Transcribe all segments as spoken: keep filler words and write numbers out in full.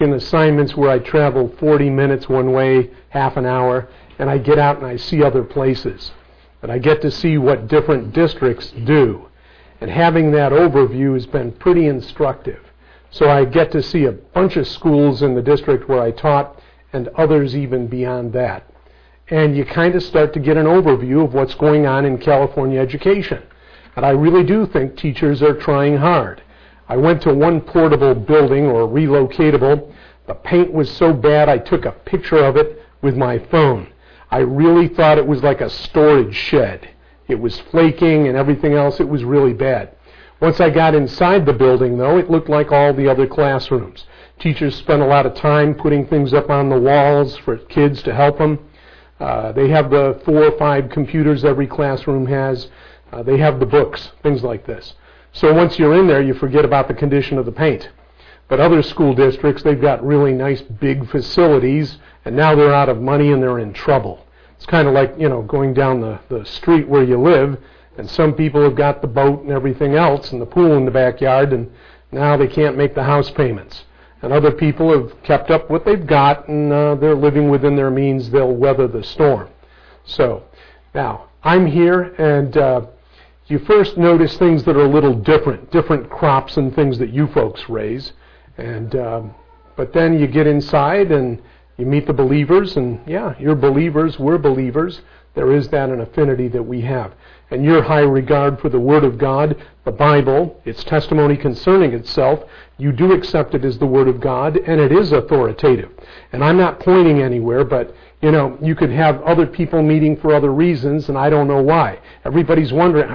taken assignments where I travel forty minutes one way, half an hour, and I get out and I see other places. And I get to see what different districts do. And having that overview has been pretty instructive. So I get to see a bunch of schools in the district where I taught and others even beyond that. And you kind of start to get an overview of what's going on in California education. And I really do think teachers are trying hard. I went to one portable building, or relocatable. The paint was so bad I took a picture of it with my phone. I really thought it was like a storage shed. It was flaking and everything else. It was really bad. Once I got inside the building, though, it looked like all the other classrooms. Teachers spent a lot of time putting things up on the walls for kids to help them. Uh, they have the four or five computers every classroom has. Uh, they have the books, things like this. So once you're in there, you forget about the condition of the paint. But other school districts, they've got really nice big facilities, and now they're out of money and they're in trouble. It's kind of like, you know, going down the, the street where you live, and some people have got the boat and everything else and the pool in the backyard, and now they can't make the house payments. And other people have kept up what they've got, and uh, they're living within their means. They'll weather the storm. So, now, I'm here, and uh, you first notice things that are a little different, different crops and things that you folks raise. And um, but then you get inside, and you meet the believers, and yeah, you're believers, we're believers. There is that an affinity that we have. And your high regard for the Word of God, the Bible, its testimony concerning itself, you do accept it as the Word of God, and it is authoritative. And I'm not pointing anywhere, but, you know, you could have other people meeting for other reasons, and I don't know why. Everybody's wondering,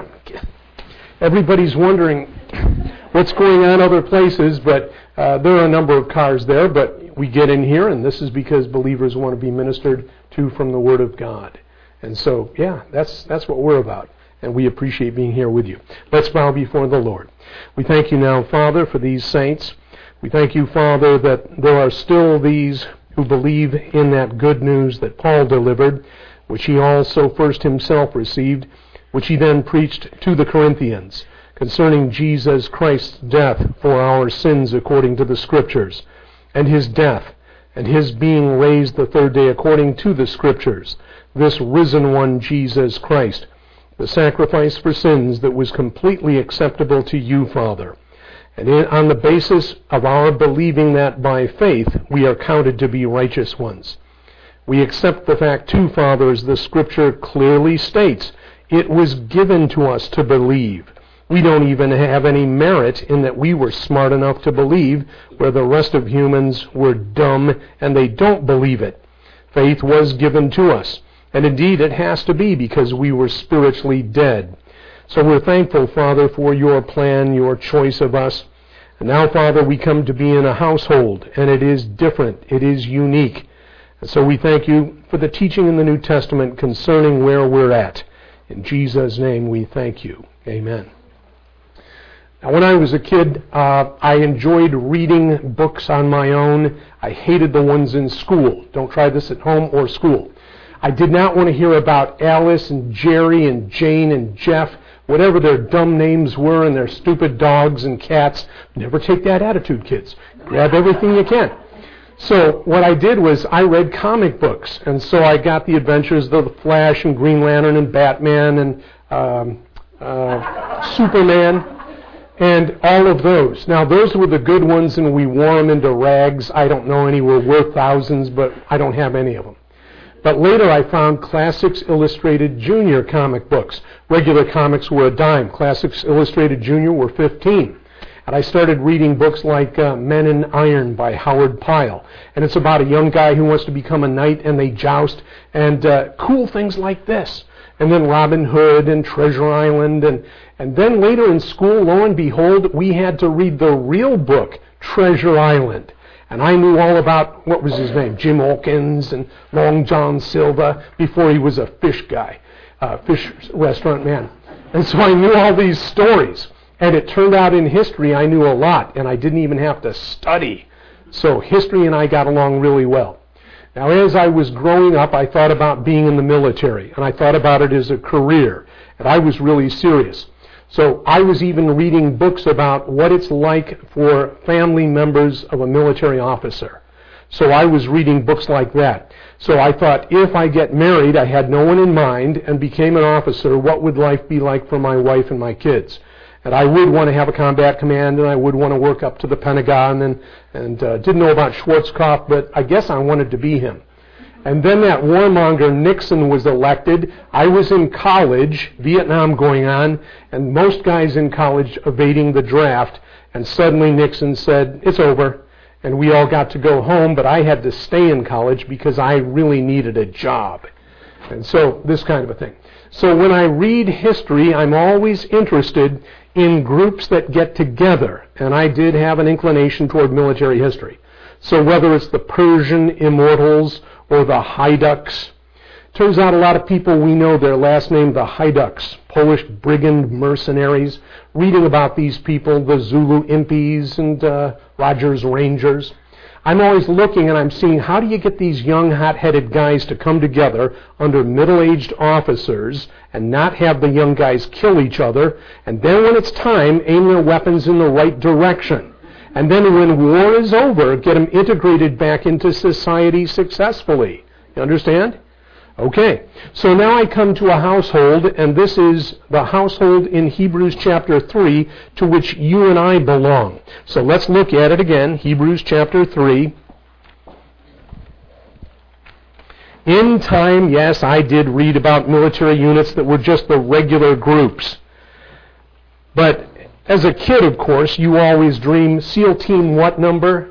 everybody's wondering what's going on other places, but uh, there are a number of cars there, but we get in here, and this is because believers want to be ministered to from the Word of God. And so, yeah, that's that's what we're about. And we appreciate being here with you. Let's bow before the Lord. We thank you now, Father, for these saints. We thank you, Father, that there are still these who believe in that good news that Paul delivered, which he also first himself received, which he then preached to the Corinthians, concerning Jesus Christ's death for our sins according to the Scriptures, and his death, and his being raised the third day according to the Scriptures, this risen one, Jesus Christ, the sacrifice for sins that was completely acceptable to you, Father. And in, on the basis of our believing that by faith, we are counted to be righteous ones. We accept the fact, too, Father, as the Scripture clearly states, it was given to us to believe. We don't even have any merit in that we were smart enough to believe, where the rest of humans were dumb and they don't believe it. Faith was given to us. And indeed, it has to be, because we were spiritually dead. So we're thankful, Father, for your plan, your choice of us. And now, Father, we come to be in a household, and it is different. It is unique. And so we thank you for the teaching in the New Testament concerning where we're at. In Jesus' name we thank you. Amen. Now, when I was a kid, uh, I enjoyed reading books on my own. I hated the ones in school. Don't try this at home or school. I did not want to hear about Alice and Jerry and Jane and Jeff, whatever their dumb names were, and their stupid dogs and cats. Never take that attitude, kids. Grab everything you can. So what I did was I read comic books, and so I got the adventures of the Flash and Green Lantern and Batman and um, uh, Superman and all of those. Now, those were the good ones, and we wore them into rags. I don't know any were worth thousands, but I don't have any of them. But later I found Classics Illustrated Junior comic books. Regular comics were a dime. Classics Illustrated Junior were fifteen. And I started reading books like uh, Men in Iron by Howard Pyle. And it's about a young guy who wants to become a knight, and they joust, and uh, cool things like this. And then Robin Hood and Treasure Island. And, and then later in school, lo and behold, we had to read the real book, Treasure Island. And I knew all about, what was his name, Jim Hawkins and Long John Silver, before he was a fish guy, uh, fish restaurant man. And so I knew all these stories. And it turned out in history I knew a lot, and I didn't even have to study. So history and I got along really well. Now, as I was growing up, I thought about being in the military, and I thought about it as a career, and I was really serious. So I was even reading books about what it's like for family members of a military officer. So I was reading books like that. So I thought, if I get married, I had no one in mind, and became an officer, what would life be like for my wife and my kids? And I would want to have a combat command, and I would want to work up to the Pentagon, and, and uh, didn't know about Schwarzkopf, but I guess I wanted to be him. And then that warmonger Nixon was elected. I was in college, Vietnam going on, and most guys in college evading the draft, and suddenly Nixon said, it's over. And we all got to go home, but I had to stay in college because I really needed a job. And so, this kind of a thing. So when I read history, I'm always interested in groups that get together. And I did have an inclination toward military history. So whether it's the Persian immortals or the Haiduks, turns out a lot of people we know their last name, the Haiduks, Polish brigand mercenaries, reading about these people, the Zulu Impis and uh, Rogers Rangers. I'm always looking and I'm seeing, how do you get these young, hot-headed guys to come together under middle-aged officers and not have the young guys kill each other, and then when it's time, aim their weapons in the right direction. And then when war is over, get them integrated back into society successfully. You understand? Okay, so now I come to a household, and this is the household in Hebrews chapter three, to which you and I belong. So let's look at it again, Hebrews chapter three. In time, yes, I did read about military units that were just the regular groups. But as a kid, of course, you always dream, SEAL Team what number?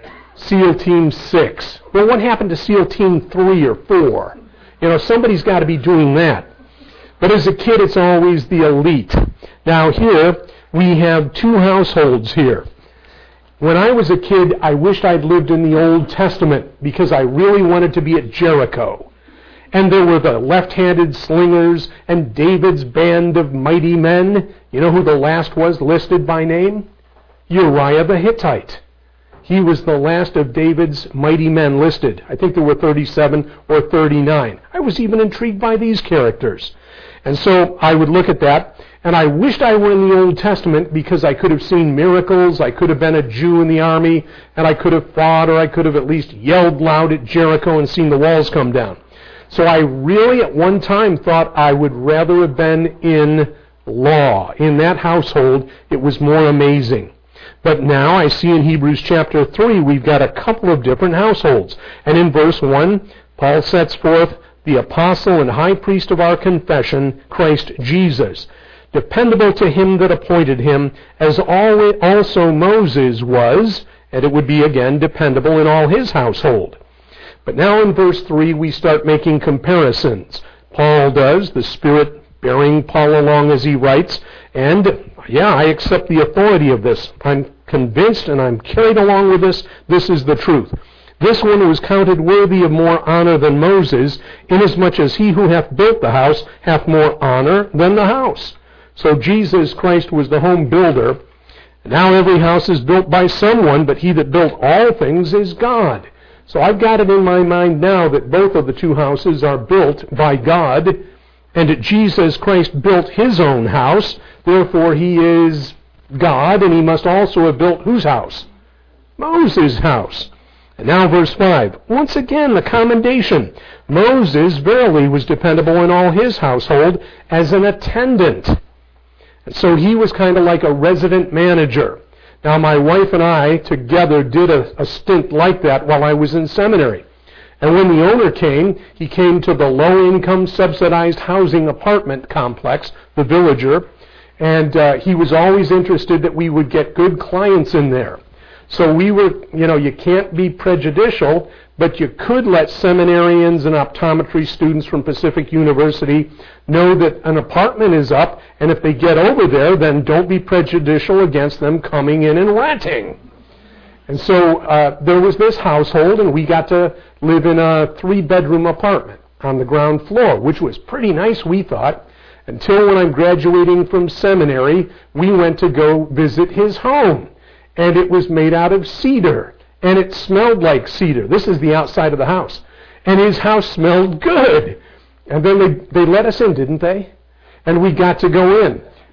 SEAL Team six. Well, what happened to SEAL Team three or four? You know, somebody's got to be doing that. But as a kid, it's always the elite. Now here, we have two households here. When I was a kid, I wished I'd lived in the Old Testament because I really wanted to be at Jericho. And there were the left-handed slingers and David's band of mighty men. You know who the last was listed by name? Uriah the Hittite. He was the last of David's mighty men listed. I think there were thirty-seven or thirty-nine. I was even intrigued by these characters. And so I would look at that, and I wished I were in the Old Testament because I could have seen miracles, I could have been a Jew in the army, and I could have fought, or I could have at least yelled loud at Jericho and seen the walls come down. So I really at one time thought I would rather have been in law. In that household, it was more amazing. But now I see in Hebrews chapter three, we've got a couple of different households. And in verse one, Paul sets forth the apostle and high priest of our confession, Christ Jesus, dependable to him that appointed him, as also Moses was, and it would be again dependable in all his household. But now in verse three, we start making comparisons. Paul does, the Spirit bearing Paul along as he writes, and yeah, I accept the authority of this. I'm convinced and I'm carried along with this. This is the truth. This one was counted worthy of more honor than Moses, inasmuch as he who hath built the house hath more honor than the house. So Jesus Christ was the home builder. Now every house is built by someone, but he that built all things is God. So I've got it in my mind now that both of the two houses are built by God, and that Jesus Christ built his own house. Therefore, he is God, and he must also have built whose house? Moses' house. And now verse five. Once again, the commendation. Moses verily was dependable in all his household as an attendant. And so he was kind of like a resident manager. Now, my wife and I together did a, a stint like that while I was in seminary. And when the owner came, he came to the low-income subsidized housing apartment complex, the Villager, and uh, he was always interested that we would get good clients in there. So we were, you know, you can't be prejudicial, but you could let seminarians and optometry students from Pacific University know that an apartment is up, and if they get over there, then don't be prejudicial against them coming in and renting. And so uh, there was this household, and we got to live in a three-bedroom apartment on the ground floor, which was pretty nice, we thought, until when I'm graduating from seminary, we went to go visit his home. And it was made out of cedar, and it smelled like cedar. This is the outside of the house. And his house smelled good. And then they, they let us in, didn't they? And we got to go in.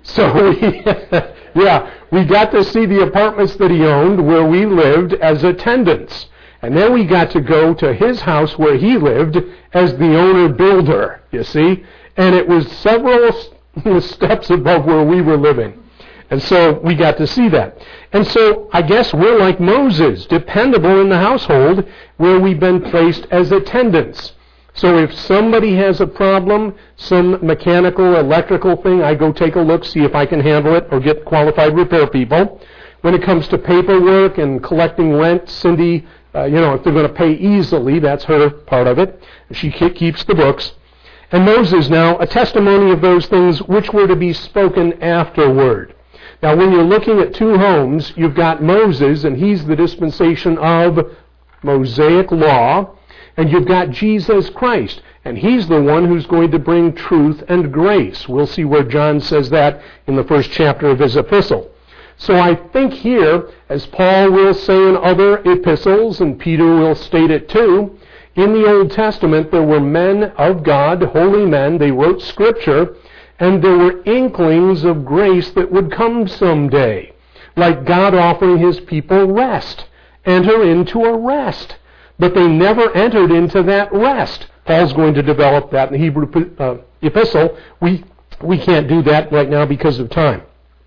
So we, yeah, we got to see the apartments that he owned where we lived as attendants. And then we got to go to his house where he lived as the owner-builder, you see. And it was several steps above where we were living. And so we got to see that. And so I guess we're like Moses, dependable in the household where we've been placed as attendants. So if somebody has a problem, some mechanical, electrical thing, I go take a look, see if I can handle it, or get qualified repair people. When it comes to paperwork and collecting rent, Cindy, uh, you know, if they're going to pay easily, that's her part of it. She keeps the books. And Moses now, a testimony of those things which were to be spoken afterward. Now, when you're looking at two homes, you've got Moses, and he's the dispensation of Mosaic law, and you've got Jesus Christ, and he's the one who's going to bring truth and grace. We'll see where John says that in the first chapter of his epistle. So I think here, as Paul will say in other epistles, and Peter will state it too, in the Old Testament there were men of God, holy men, they wrote Scripture, and there were inklings of grace that would come someday, like God offering his people rest. Enter into a rest. But they never entered into that rest. Paul's going to develop that in the Hebrew uh, epistle. We, we can't do that right now because of time.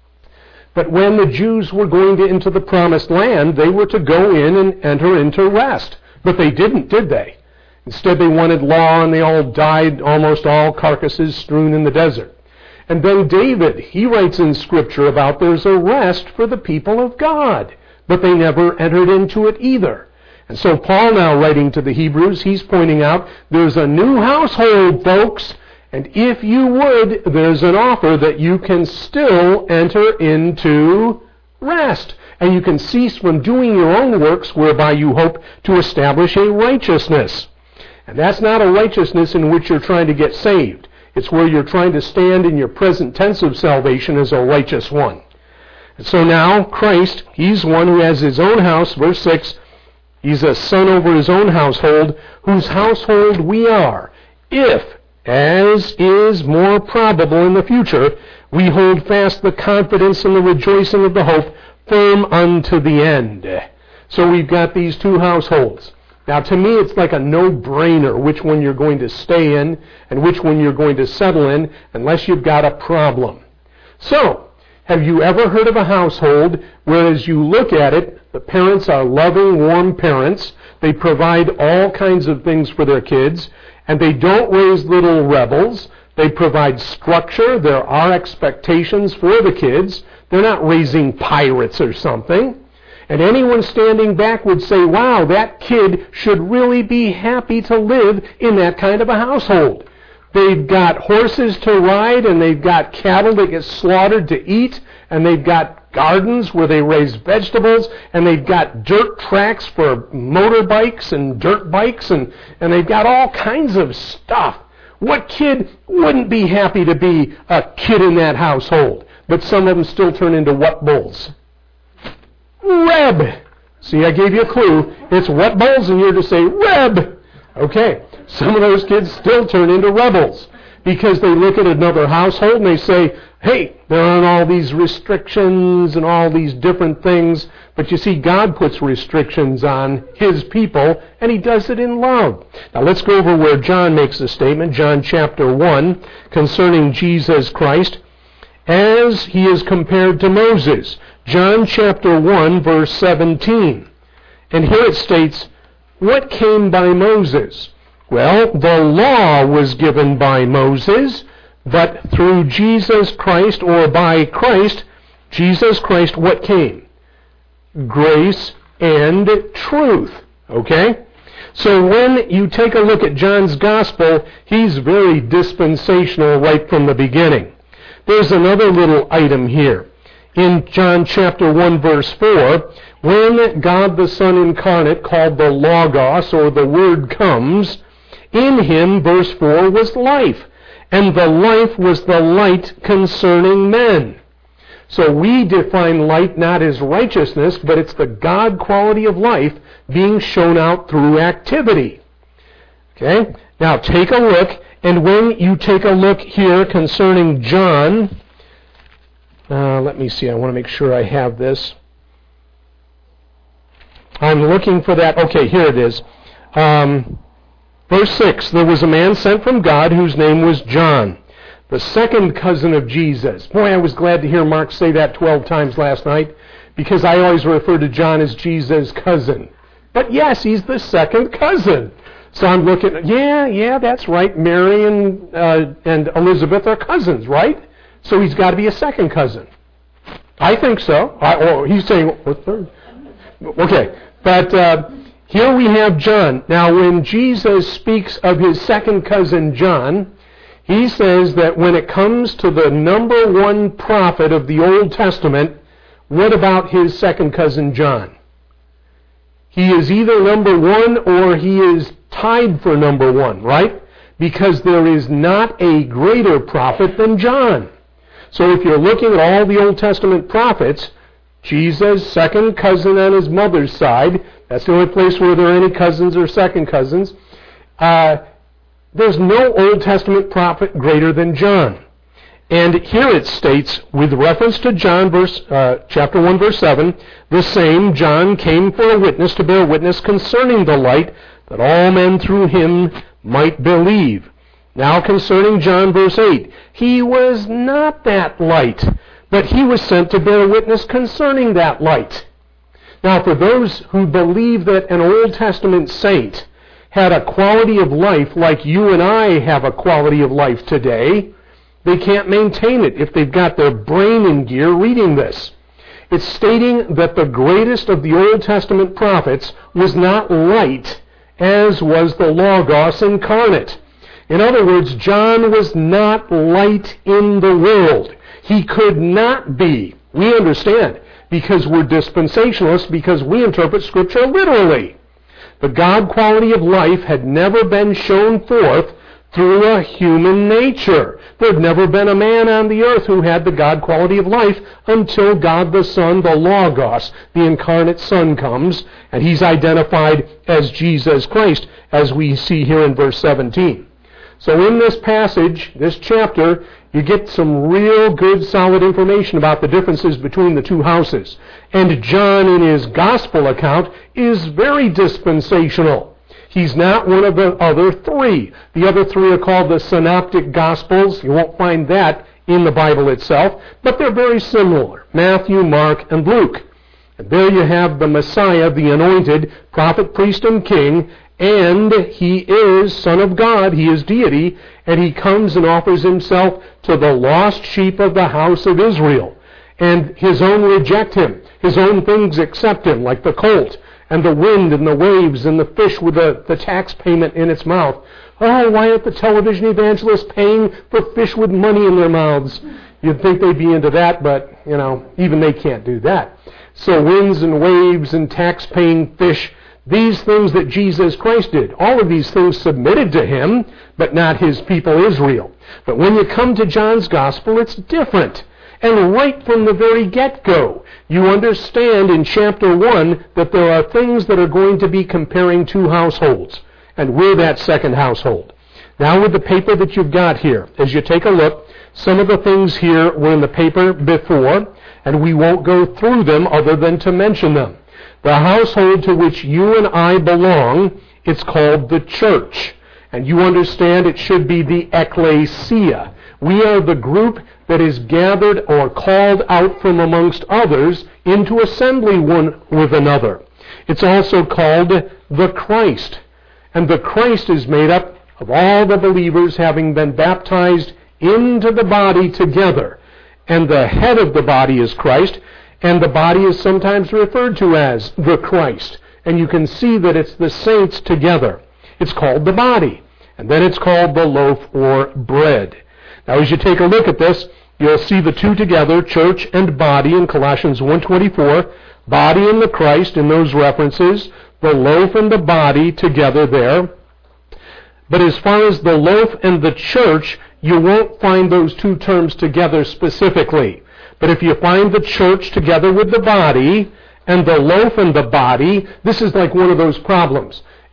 But when the Jews were going to into the promised land, they were to go in and enter into rest. But they didn't, did they? Instead, they wanted law, and they all died, almost all carcasses strewn in the desert. And then David, he writes in Scripture about there's a rest for the people of God, but they never entered into it either. And so Paul now writing to the Hebrews, he's pointing out there's a new household, folks, and if you would, there's an offer that you can still enter into rest. And you can cease from doing your own works whereby you hope to establish a righteousness. And that's not a righteousness in which you're trying to get saved. It's where you're trying to stand in your present tense of salvation as a righteous one. And so now, Christ, he's one who has his own house, verse six, he's a son over his own household, whose household we are, if, as is more probable in the future, we hold fast the confidence and the rejoicing of the hope firm unto the end. So we've got these two households. Now, to me, it's like a no-brainer which one you're going to stay in and which one you're going to settle in unless you've got a problem. So, have you ever heard of a household where as you look at it, the parents are loving, warm parents, they provide all kinds of things for their kids, and they don't raise little rebels, they provide structure, there are expectations for the kids, they're not raising pirates or something. And anyone standing back would say, wow, that kid should really be happy to live in that kind of a household. They've got horses to ride, and they've got cattle that get slaughtered to eat, and they've got gardens where they raise vegetables, and they've got dirt tracks for motorbikes and dirt bikes, and, and they've got all kinds of stuff. What kid wouldn't be happy to be a kid in that household? But some of them still turn into what bulls? Reb. See, I gave you a clue. It's what bulls, and you're to say Reb. Okay. Some of those kids still turn into rebels because they look at another household and they say, hey, there are all these restrictions and all these different things. But you see, God puts restrictions on his people, and he does it in love. Now let's go over where John makes a statement, John chapter one, concerning Jesus Christ, as he is compared to Moses. John chapter one, verse seventeen. And here it states, what came by Moses? Well, the law was given by Moses, but through Jesus Christ, or by Christ, Jesus Christ, what came? Grace and truth. Okay? So when you take a look at John's gospel, he's very dispensational right from the beginning. There's another little item here. In John chapter one, verse four, when God the Son incarnate, called the Logos, or the Word, comes, in him, verse four, was life, and the life was the light concerning men. So we define light not as righteousness, but it's the God quality of life being shown out through activity. Okay? Now take a look, and when you take a look here concerning John, Uh, let me see. I want to make sure I have this. I'm looking for that. Okay, here it is. Um, verse six, there was a man sent from God whose name was John, the second cousin of Jesus. Boy, I was glad to hear Mark say that twelve times last night, because I always refer to John as Jesus' cousin. But yes, he's the second cousin. So I'm looking, yeah, yeah, that's right. Mary and, uh, and Elizabeth are cousins, right? So he's got to be a second cousin. I think so. I, oh, he's saying, what third? Okay, but uh, here we have John. Now, when Jesus speaks of his second cousin John, he says that when it comes to the number one prophet of the Old Testament, what about his second cousin John? He is either number one or he is tied for number one, right? Because there is not a greater prophet than John. So if you're looking at all the Old Testament prophets, Jesus' second cousin on his mother's side, that's the only place where there are any cousins or second cousins, uh, there's no Old Testament prophet greater than John. And here it states, with reference to John, verse, uh, chapter one, verse seven, the same John came for a witness to bear witness concerning the light, that all men through him might believe. Now concerning John, verse eight, he was not that light, but he was sent to bear witness concerning that light. Now for those who believe that an Old Testament saint had a quality of life like you and I have a quality of life today, they can't maintain it if they've got their brain in gear reading this. It's stating that the greatest of the Old Testament prophets was not light, as was the Logos incarnate. In other words, John was not light in the world. He could not be. We understand, because we're dispensationalists, because we interpret Scripture literally. The God quality of life had never been shown forth through a human nature. There had never been a man on the earth who had the God quality of life until God the Son, the Logos, the incarnate Son, comes, and he's identified as Jesus Christ, as we see here in verse seventeen. So in this passage, this chapter, you get some real good, solid information about the differences between the two houses. And John, in his gospel account, is very dispensational. He's not one of the other three. The other three are called the Synoptic Gospels. You won't find that in the Bible itself, but they're very similar. Matthew, Mark, and Luke. And there you have the Messiah, the anointed prophet, priest, and king, and he is Son of God, he is deity, and he comes and offers himself to the lost sheep of the house of Israel. And his own reject him. His own things accept him, like the colt, and the wind, and the waves, and the fish with the, the tax payment in its mouth. Oh, why aren't the television evangelists paying for fish with money in their mouths? You'd think they'd be into that, but, you know, even they can't do that. So winds and waves and tax-paying fish, these things that Jesus Christ did, all of these things submitted to him, but not his people Israel. But when you come to John's gospel, it's different. And right from the very get-go, you understand in chapter one that there are things that are going to be comparing two households. And we're that second household. Now with the paper that you've got here, as you take a look, some of the things here were in the paper before, and we won't go through them other than to mention them. The household to which you and I belong, it's called the church. And you understand it should be the ecclesia. We are the group that is gathered or called out from amongst others into assembly one with another. It's also called the Christ. And the Christ is made up of all the believers having been baptized into the body together. And the head of the body is Christ, and the body is sometimes referred to as the Christ. And you can see that it's the saints together. It's called the body. And then it's called the loaf or bread. Now as you take a look at this, you'll see the two together, church and body, in Colossians one twenty-four, body and the Christ in those references, the loaf and the body together there. But as far as the loaf and the church, you won't find those two terms together specifically. But if you find the church together with the body, and the loaf and the body, this is like one of those problems.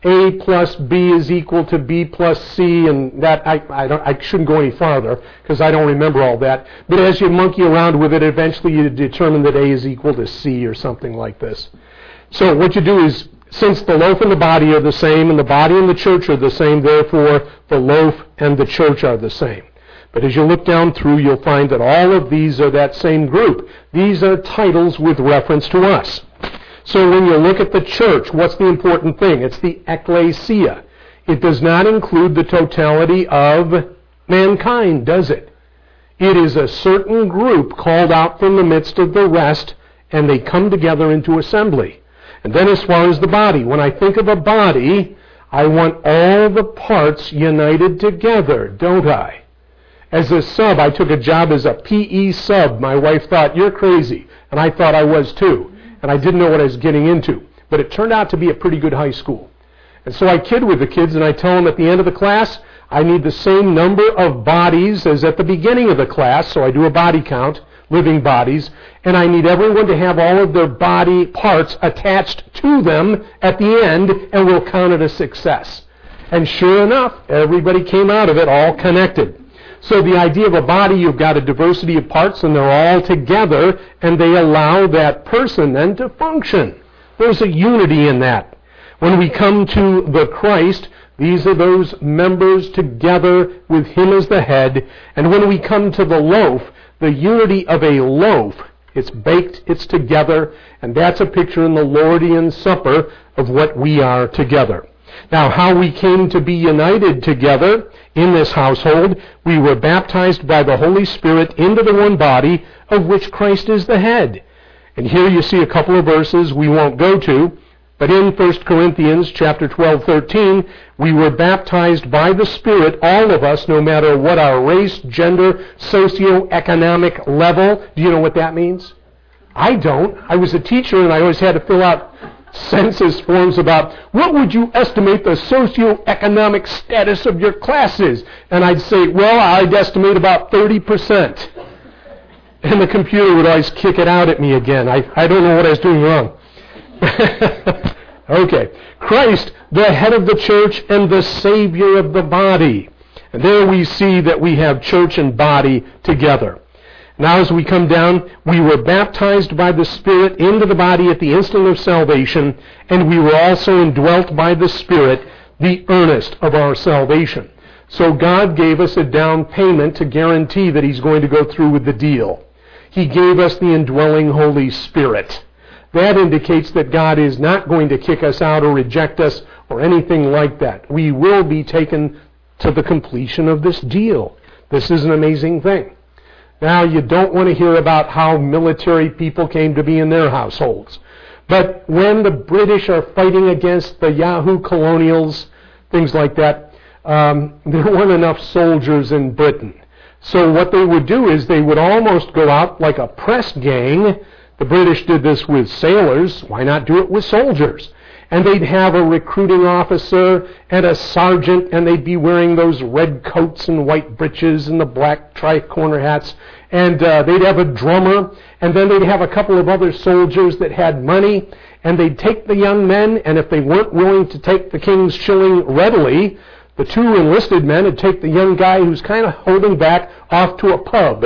A plus B is equal to B plus C, and that I, I, don't, I shouldn't go any farther because I don't remember all that. But as you monkey around with it, eventually you determine that A is equal to C or something like this. So what you do is, since the loaf and the body are the same, and the body and the church are the same, therefore the loaf and the church are the same. But as you look down through, you'll find that all of these are that same group. These are titles with reference to us. So when you look at the church, what's the important thing? It's the ecclesia. It does not include the totality of mankind, does it? It is a certain group called out from the midst of the rest, and they come together into assembly. And then as far as the body, when I think of a body, I want all the parts united together, don't I? As a sub, I took a job as a P E sub. My wife thought, you're crazy. And I thought I was too. And I didn't know what I was getting into. But it turned out to be a pretty good high school. And so I kid with the kids and I tell them at the end of the class, I need the same number of bodies as at the beginning of the class. So I do a body count, living bodies. And I need everyone to have all of their body parts attached to them at the end, and we'll count it a success. And sure enough, everybody came out of it all connected. So the idea of a body, you've got a diversity of parts and they're all together and they allow that person then to function. There's a unity in that. When we come to the Christ, these are those members together with Him as the head. And when we come to the loaf, the unity of a loaf, it's baked, it's together, and that's a picture in the Lordian Supper of what we are together. Now, how we came to be united together in this household, we were baptized by the Holy Spirit into the one body of which Christ is the head. And here you see a couple of verses we won't go to, but in First Corinthians chapter twelve, thirteen, we were baptized by the Spirit, all of us, no matter what our race, gender, socioeconomic level. Do you know what that means? I don't. I was a teacher and I always had to fill out census forms about what would you estimate the socioeconomic status of your class is. And I'd say, well, I'd estimate about thirty percent. And the computer would always kick it out at me again. I, I don't know what I was doing wrong. Okay. Christ, the head of the church and the Savior of the body. And there we see that we have church and body together. Now as we come down, we were baptized by the Spirit into the body at the instant of salvation, and we were also indwelt by the Spirit, the earnest of our salvation. So God gave us a down payment to guarantee that He's going to go through with the deal. He gave us the indwelling Holy Spirit. That indicates that God is not going to kick us out or reject us or anything like that. We will be taken to the completion of this deal. This is an amazing thing. Now, you don't want to hear about how military people came to be in their households. But when the British are fighting against the Yahoo colonials, things like that, um, there weren't enough soldiers in Britain. So what they would do is they would almost go out like a press gang. The British did this with sailors. Why not do it with soldiers? And they'd have a recruiting officer and a sergeant, and they'd be wearing those red coats and white breeches and the black tri-corner hats. And uh, they'd have a drummer, and then they'd have a couple of other soldiers that had money, and they'd take the young men, and if they weren't willing to take the king's shilling readily, the two enlisted men would take the young guy who's kind of holding back off to a pub.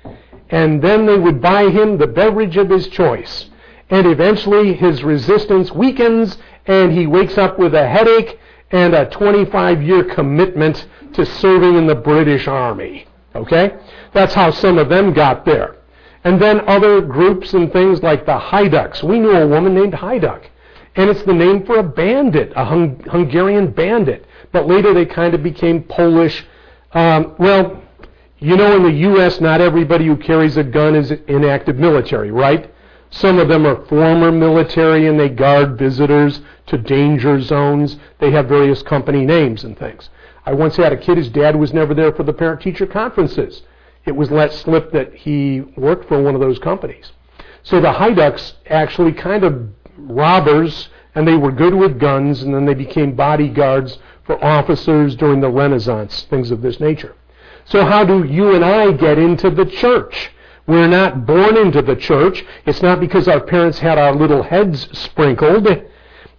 And then they would buy him the beverage of his choice. And eventually his resistance weakens, and he wakes up with a headache and a twenty-five year commitment to serving in the British Army. Okay? That's how some of them got there. And then other groups and things like the Haiduks. We knew a woman named Haiduk. And it's the name for a bandit, a Hung- Hungarian bandit. But later they kind of became Polish. Um, well, you know, in the U S, not everybody who carries a gun is in active military, right? Some of them are former military and they guard visitors to danger zones. They have various company names and things. I once had a kid, his dad was never there for the parent-teacher conferences. It was let slip that he worked for one of those companies. So the Haiduks actually kind of robbers, and they were good with guns, and then they became bodyguards for officers during the Renaissance, things of this nature. So how do you and I get into the church? We're not born into the church. It's not because our parents had our little heads sprinkled.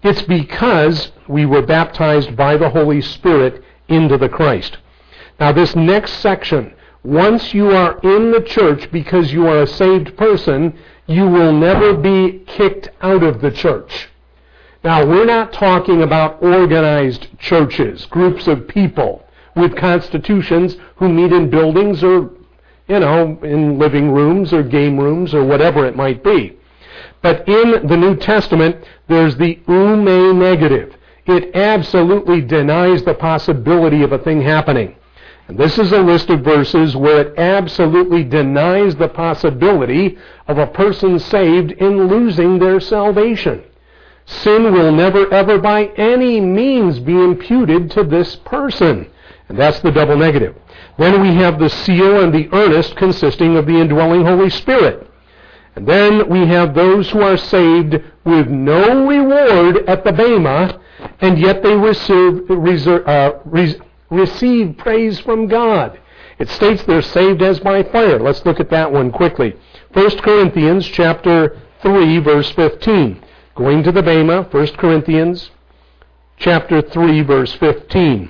It's because we were baptized by the Holy Spirit into the Christ. Now this next section, once you are in the church because you are a saved person, you will never be kicked out of the church. Now we're not talking about organized churches, groups of people with constitutions who meet in buildings or, you know, in living rooms or game rooms or whatever it might be. But in the New Testament, there's the ume negative. It absolutely denies the possibility of a thing happening. And this is a list of verses where it absolutely denies the possibility of a person saved in losing their salvation. Sin will never ever by any means be imputed to this person. And that's the double negative. Then we have the seal and the earnest consisting of the indwelling Holy Spirit. And then we have those who are saved with no reward at the Bema, and yet they receive, reserve, uh, re- receive praise from God. It states they're saved as by fire. Let's look at that one quickly. First Corinthians chapter three, verse fifteen. Going to the Bema, First Corinthians chapter three, verse fifteen.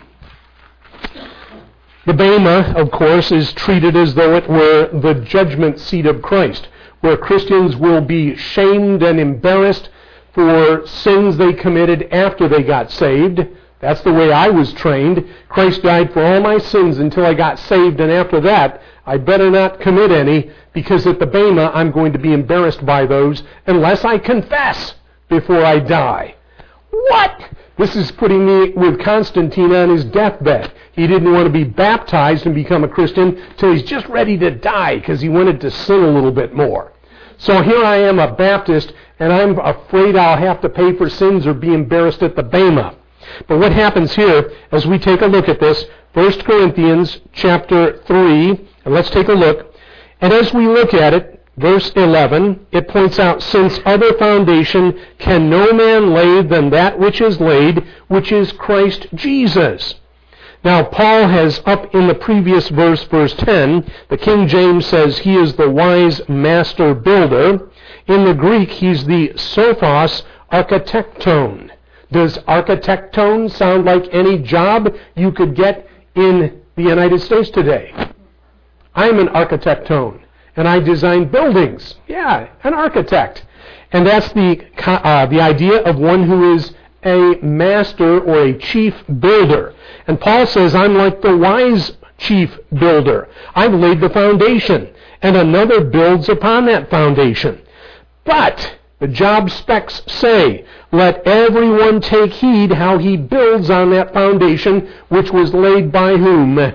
The Bema, of course, is treated as though it were the judgment seat of Christ, where Christians will be shamed and embarrassed for sins they committed after they got saved. That's the way I was trained. Christ died for all my sins until I got saved, and after that, I better not commit any, because at the Bema, I'm going to be embarrassed by those unless I confess before I die. What? This is putting me with Constantine on his deathbed. He didn't want to be baptized and become a Christian till he's just ready to die because he wanted to sin a little bit more. So here I am, a Baptist, and I'm afraid I'll have to pay for sins or be embarrassed at the Bema. But what happens here, as we take a look at this, First Corinthians chapter three, and let's take a look. And as we look at it, verse eleven, it points out, since other foundation can no man lay than that which is laid, which is Christ Jesus. Now, Paul has, up in the previous verse, verse ten, the King James says he is the wise master builder. In the Greek, he's the sophos architecton. Does architecton sound like any job you could get in the United States today? I'm an architecton, and I design buildings. Yeah, an architect. And that's the, uh, the idea of one who is a master or a chief builder. And Paul says, I'm like the wise chief builder. I've laid the foundation, and another builds upon that foundation. But the job specs say, let everyone take heed how he builds on that foundation, which was laid by whom?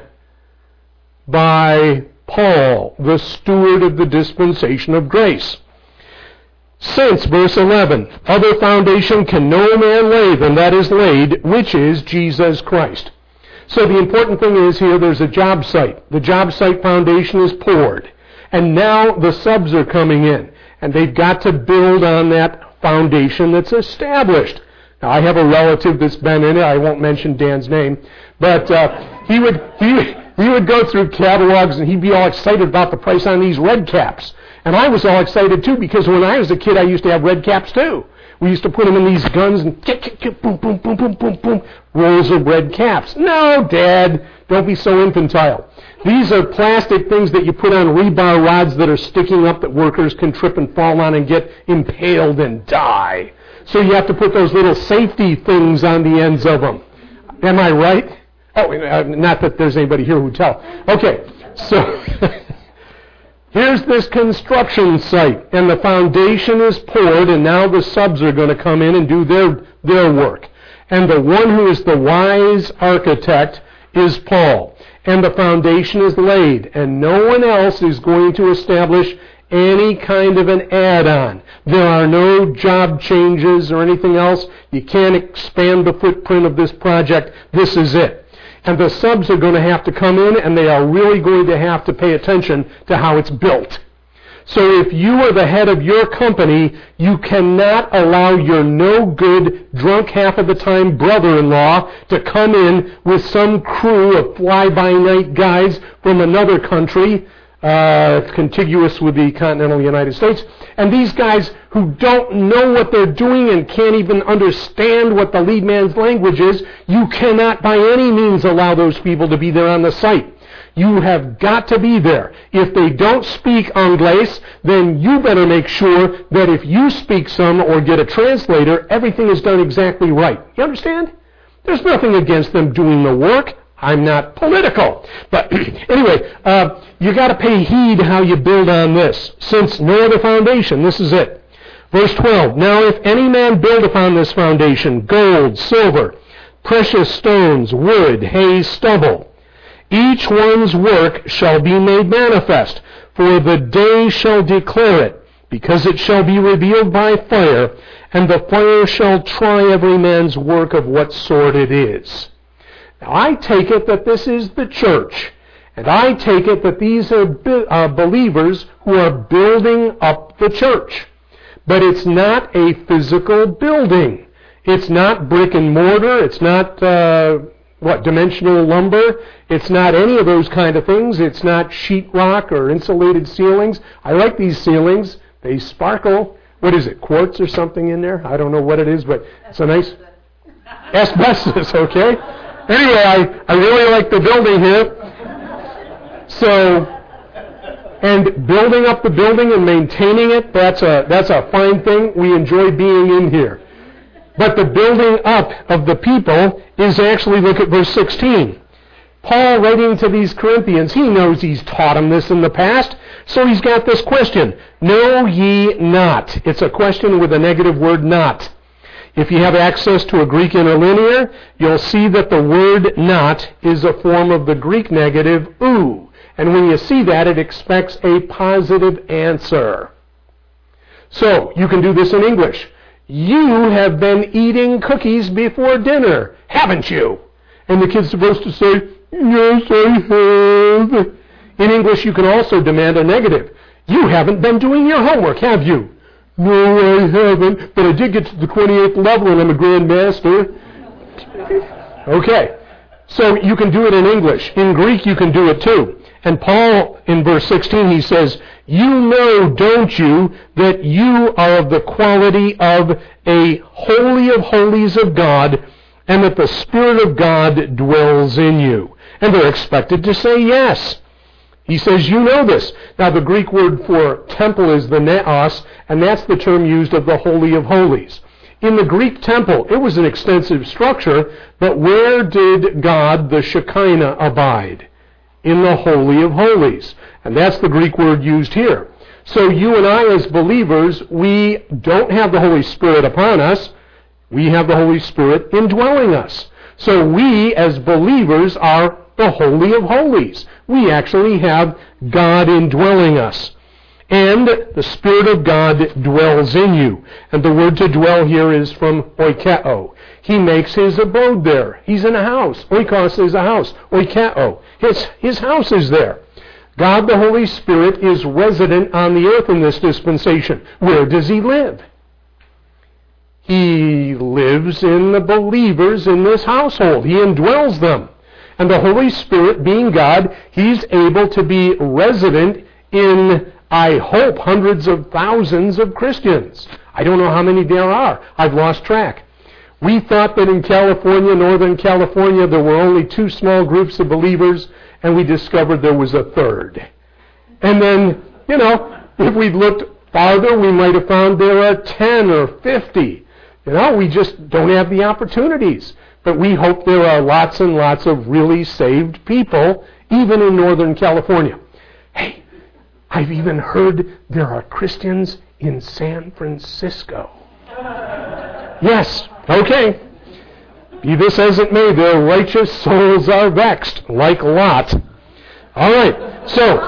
By Paul, the steward of the dispensation of grace. Since, verse eleven, other foundation can no man lay than that is laid, which is Jesus Christ. So the important thing is here, there's a job site. The job site foundation is poured. And now the subs are coming in. And they've got to build on that foundation that's established. Now, I have a relative that's been in it. I won't mention Dan's name. But uh, he would he, he would go through catalogs, and he'd be all excited about the price on these red caps. And I was all excited, too, because when I was a kid, I used to have red caps, too. We used to put them in these guns and kick, kick, kick, boom, boom, boom, boom, boom, boom, rolls of red caps. No, Dad, don't be so infantile. These are plastic things that you put on rebar rods that are sticking up that workers can trip and fall on and get impaled and die. So you have to put those little safety things on the ends of them. Am I right? Oh, not that there's anybody here who would tell. Okay, so here's this construction site, and the foundation is poured, and now the subs are going to come in and do their, their work. And the one who is the wise architect is Paul. And the foundation is laid, and no one else is going to establish any kind of an add-on. There are no job changes or anything else. You can't expand the footprint of this project. This is it. And the subs are going to have to come in, and they are really going to have to pay attention to how it's built. So if you are the head of your company, you cannot allow your no-good, drunk half-of-the-time brother-in-law to come in with some crew of fly-by-night guys from another country, uh, contiguous with the continental United States. And these guys who don't know what they're doing and can't even understand what the lead man's language is, you cannot by any means allow those people to be there on the site. You have got to be there. If they don't speak Anglais, then you better make sure that if you speak some or get a translator, everything is done exactly right. You understand? There's nothing against them doing the work. I'm not political. But anyway, uh, you got to pay heed how you build on this. Since no other foundation, this is it. Verse twelve, now if any man build upon this foundation gold, silver, precious stones, wood, hay, stubble, each one's work shall be made manifest, for the day shall declare it, because it shall be revealed by fire, and the fire shall try every man's work of what sort it is. Now I take it that this is the church, and I take it that these are be- uh, believers who are building up the church. But it's not a physical building. It's not brick and mortar. It's not... Uh, What, dimensional lumber? It's not any of those kind of things. It's not sheetrock or insulated ceilings. I like these ceilings. They sparkle. What is it, quartz or something in there? I don't know what it is, but it's a nice... Asbestos, okay. Anyway, I, I really like the building here. So, and building up the building and maintaining it, that's a, that's a fine thing. We enjoy being in here. But the building up of the people is actually, look at verse sixteen. Paul, writing to these Corinthians, he knows he's taught them this in the past, so he's got this question. Know ye not? It's a question with a negative word, not. If you have access to a Greek interlinear, you'll see that the word not is a form of the Greek negative, ou. And when you see that, it expects a positive answer. So, you can do this in English. You have been eating cookies before dinner, haven't you? And the kid's supposed to say, yes, I have. In English, you can also demand a negative. You haven't been doing your homework, have you? No, I haven't, but I did get to the twenty-eighth level and I'm a Grand Master. Okay, so you can do it in English. In Greek, you can do it too. And Paul, in verse sixteen, he says, you know, don't you, that you are of the quality of a holy of holies of God, and that the Spirit of God dwells in you. And they're expected to say yes. He says, you know this. Now, the Greek word for temple is the naos, and that's the term used of the Holy of Holies. In the Greek temple, it was an extensive structure, but where did God, the Shekinah, abide? In the Holy of Holies. And that's the Greek word used here. So you and I as believers, we don't have the Holy Spirit upon us. We have the Holy Spirit indwelling us. So we as believers are the Holy of Holies. We actually have God indwelling us. And the Spirit of God dwells in you. And the word to dwell here is from oikeo. He makes his abode there. He's in a house. Oikos is a house. Oikeo. His, his house is there. God the Holy Spirit is resident on the earth in this dispensation. Where does he live? He lives in the believers in this household. He indwells them. And the Holy Spirit, being God, he's able to be resident in, I hope, hundreds of thousands of Christians. I don't know how many there are. I've lost track. We thought that in California, Northern California, there were only two small groups of believers, and we discovered there was a third. And then, you know, if we'd looked farther, we might have found there are ten or fifty. You know, we just don't have the opportunities. But we hope there are lots and lots of really saved people, even in Northern California. Hey, I've even heard there are Christians in San Francisco. Yes, okay. Be this as it may, their righteous souls are vexed, like Lot. All right, so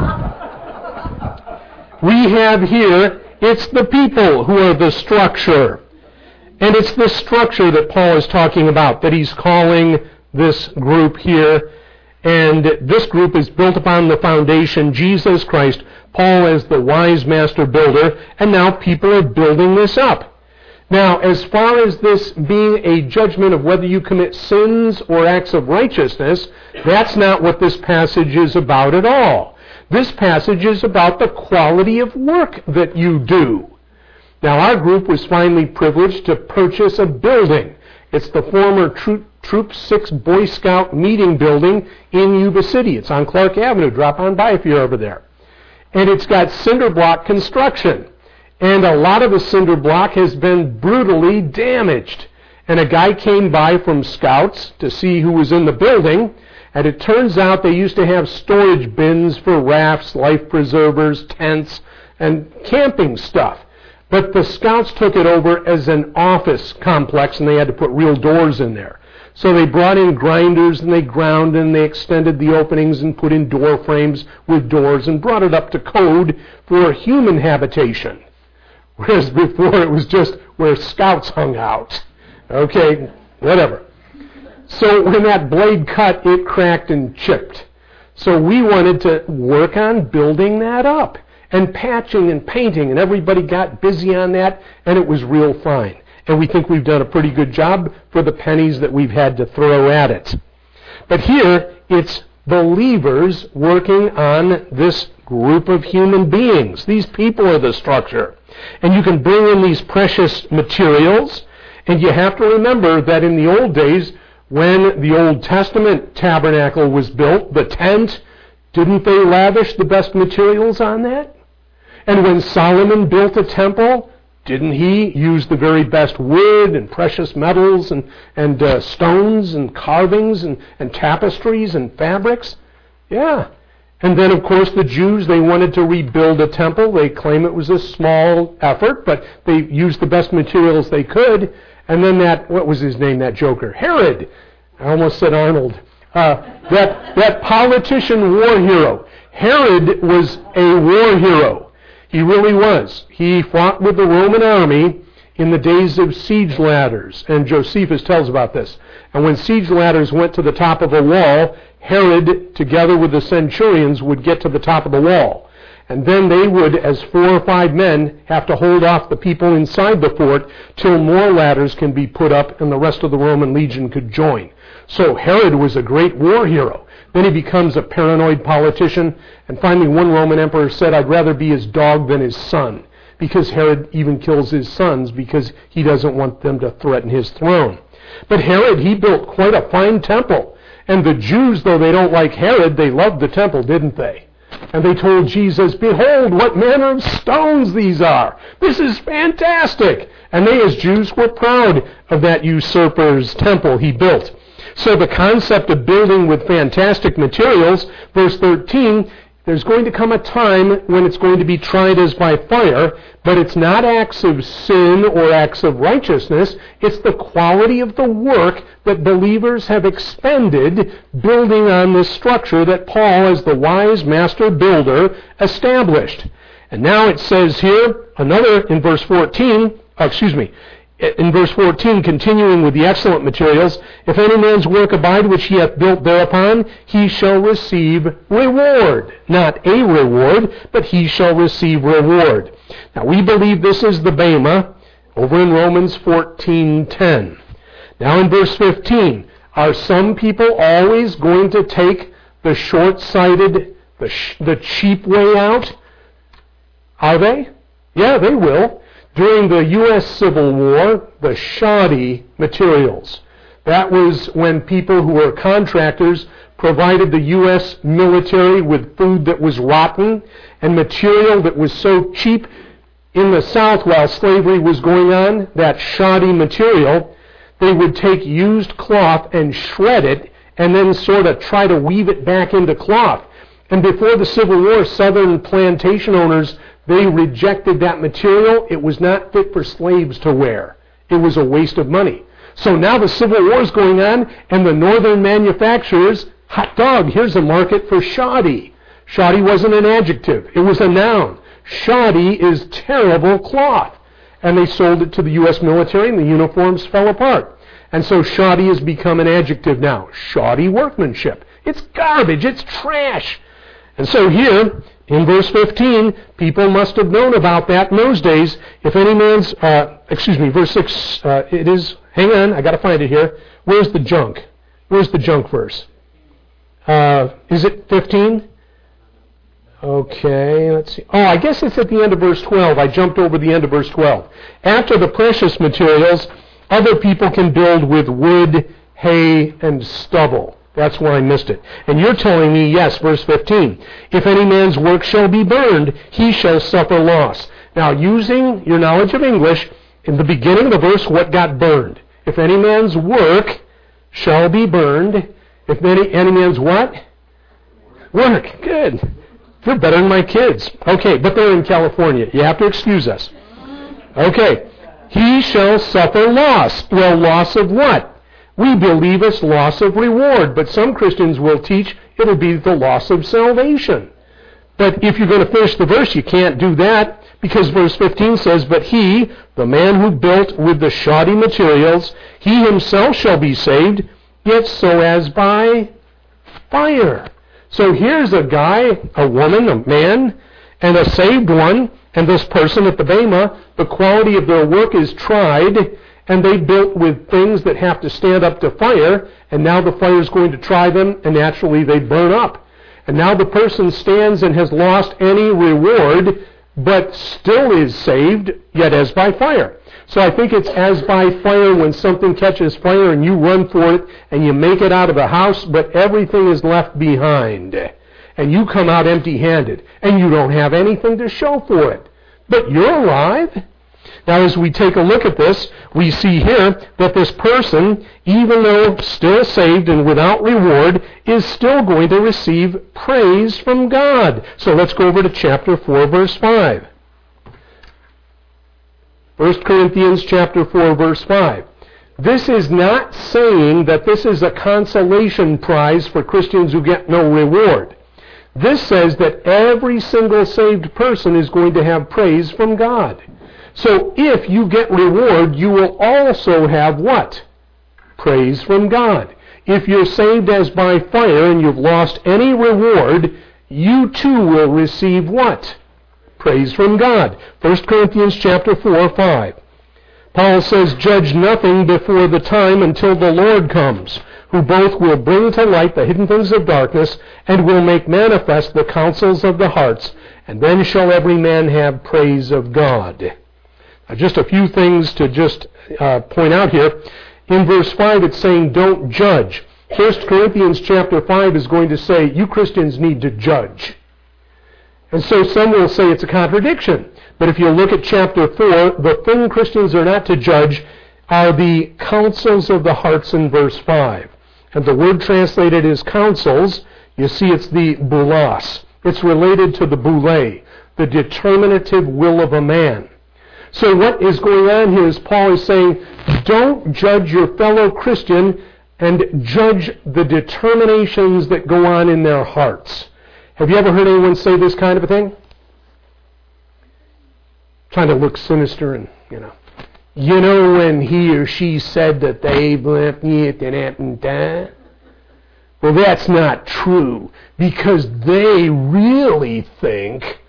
we have here, it's the people who are the structure. And it's this structure that Paul is talking about, that he's calling this group here. And this group is built upon the foundation, Jesus Christ, Paul as the wise master builder, and now people are building this up. Now, as far as this being a judgment of whether you commit sins or acts of righteousness, that's not what this passage is about at all. This passage is about the quality of work that you do. Now, our group was finally privileged to purchase a building. It's the former Troop, Troop six Boy Scout meeting building in Yuba City. It's on Clark Avenue. Drop on by if you're over there. And it's got cinder block construction. And a lot of the cinder block has been brutally damaged. And a guy came by from Scouts to see who was in the building, and it turns out they used to have storage bins for rafts, life preservers, tents, and camping stuff. But the Scouts took it over as an office complex, and they had to put real doors in there. So they brought in grinders, and they ground, and they extended the openings and put in door frames with doors and brought it up to code for human habitation. Whereas before it was just where Scouts hung out. Okay, whatever. So when that blade cut, it cracked and chipped. So we wanted to work on building that up and patching and painting, and everybody got busy on that, and it was real fine. And we think we've done a pretty good job for the pennies that we've had to throw at it. But here, it's believers working on this group of human beings. These people are the structure. And you can bring in these precious materials. And you have to remember that in the old days, when the Old Testament tabernacle was built, the tent, didn't they lavish the best materials on that? And when Solomon built a temple, didn't he use the very best wood and precious metals and, and uh, stones and carvings and, and tapestries and fabrics? Yeah. And then, of course, the Jews, they wanted to rebuild a temple. They claim it was a small effort, but they used the best materials they could. And then that, what was his name, that joker? Herod. I almost said Arnold. Uh, that, that politician war hero. Herod was a war hero. He really was. He fought with the Roman army in the days of siege ladders. And Josephus tells about this. And when siege ladders went to the top of a wall, Herod, together with the centurions, would get to the top of the wall. And then they would, as four or five men, have to hold off the people inside the fort till more ladders can be put up and the rest of the Roman legion could join. So Herod was a great war hero. Then he becomes a paranoid politician, and finally one Roman emperor said, "I'd rather be his dog than his son," because Herod even kills his sons because he doesn't want them to threaten his throne. But Herod, he built quite a fine temple. And the Jews, though they don't like Herod, they loved the temple, didn't they? And they told Jesus, "Behold, what manner of stones these are. This is fantastic." And they, as Jews, were proud of that usurper's temple he built. So the concept of building with fantastic materials, verse thirteen, there's going to come a time when it's going to be tried as by fire, but it's not acts of sin or acts of righteousness. It's the quality of the work that believers have expended building on this structure that Paul, as the wise master builder, established. And now it says here, another in verse fourteen, oh, excuse me, in verse fourteen, continuing with the excellent materials, "If any man's work abide which he hath built thereupon, he shall receive reward." Not a reward, but he shall receive reward. Now we believe this is the Bema over in Romans fourteen ten. Now in verse fifteen, are some people always going to take the short-sighted, the, sh- the cheap way out? Are they? Yeah, they will. During the U S Civil War, the shoddy materials. That was when people who were contractors provided the U S military with food that was rotten and material that was so cheap. In the South, while slavery was going on, that shoddy material, they would take used cloth and shred it and then sort of try to weave it back into cloth. And before the Civil War, Southern plantation owners, they rejected that material. It was not fit for slaves to wear. It was a waste of money. So now the Civil War is going on, and the northern manufacturers, hot dog, here's a market for shoddy. Shoddy wasn't an adjective. It was a noun. Shoddy is terrible cloth. And they sold it to the U S military, and the uniforms fell apart. And so shoddy has become an adjective now. Shoddy workmanship. It's garbage. It's trash. And so here, in verse fifteen, people must have known about that in those days. If any man's, uh, excuse me, verse six, uh, it is, hang on, I got to find it here. Where's the junk? Where's the junk verse? Uh, is it fifteen? Okay, let's see. Oh, I guess it's at the end of verse twelve. I jumped over the end of verse twelve. After the precious materials, other people can build with wood, hay, and stubble. That's where I missed it. And you're telling me, yes, verse fifteen. If any man's work shall be burned, he shall suffer loss. Now, using your knowledge of English, in the beginning of the verse, what got burned? If any man's work shall be burned. If any, any man's what? Work. Good. You're better than my kids. Okay, but they're in California. You have to excuse us. Okay. He shall suffer loss. Well, loss of what? We believe it's loss of reward, but some Christians will teach it'll be the loss of salvation. But if you're going to finish the verse, you can't do that, because verse fifteen says, but he, the man who built with the shoddy materials, he himself shall be saved, yet so as by fire. So here's a guy, a woman, a man, and a saved one, and this person at the Bema, the quality of their work is tried, and they built with things that have to stand up to fire, and now the fire is going to try them, and naturally they burn up. And now the person stands and has lost any reward, but still is saved, yet as by fire. So I think it's as by fire when something catches fire and you run for it and you make it out of the house, but everything is left behind. And you come out empty-handed and you don't have anything to show for it. But you're alive. Now as we take a look at this, we see here that this person, even though still saved and without reward, is still going to receive praise from God. So let's go over to chapter four, verse five. First Corinthians chapter four, verse five. This is not saying that this is a consolation prize for Christians who get no reward. This says that every single saved person is going to have praise from God. So if you get reward, you will also have what? Praise from God. If you're saved as by fire and you've lost any reward, you too will receive what? Praise from God. First Corinthians chapter four, five. Paul says, judge nothing before the time until the Lord comes, who both will bring to light the hidden things of darkness and will make manifest the counsels of the hearts, and then shall every man have praise of God. Now, just a few things to just uh, point out here. In verse five, it's saying don't judge. First Corinthians chapter five is going to say you Christians need to judge. And so some will say it's a contradiction. But if you look at chapter four, the thing Christians are not to judge are the counsels of the hearts in verse five. And the word translated as counsels, you see it's the boulos. It's related to the boule, the determinative will of a man. So what is going on here is Paul is saying, don't judge your fellow Christian and judge the determinations that go on in their hearts. Have you ever heard anyone say this kind of a thing? Trying to look sinister and, you know. You know when he or she said that they... Well, that's not true, because they really think...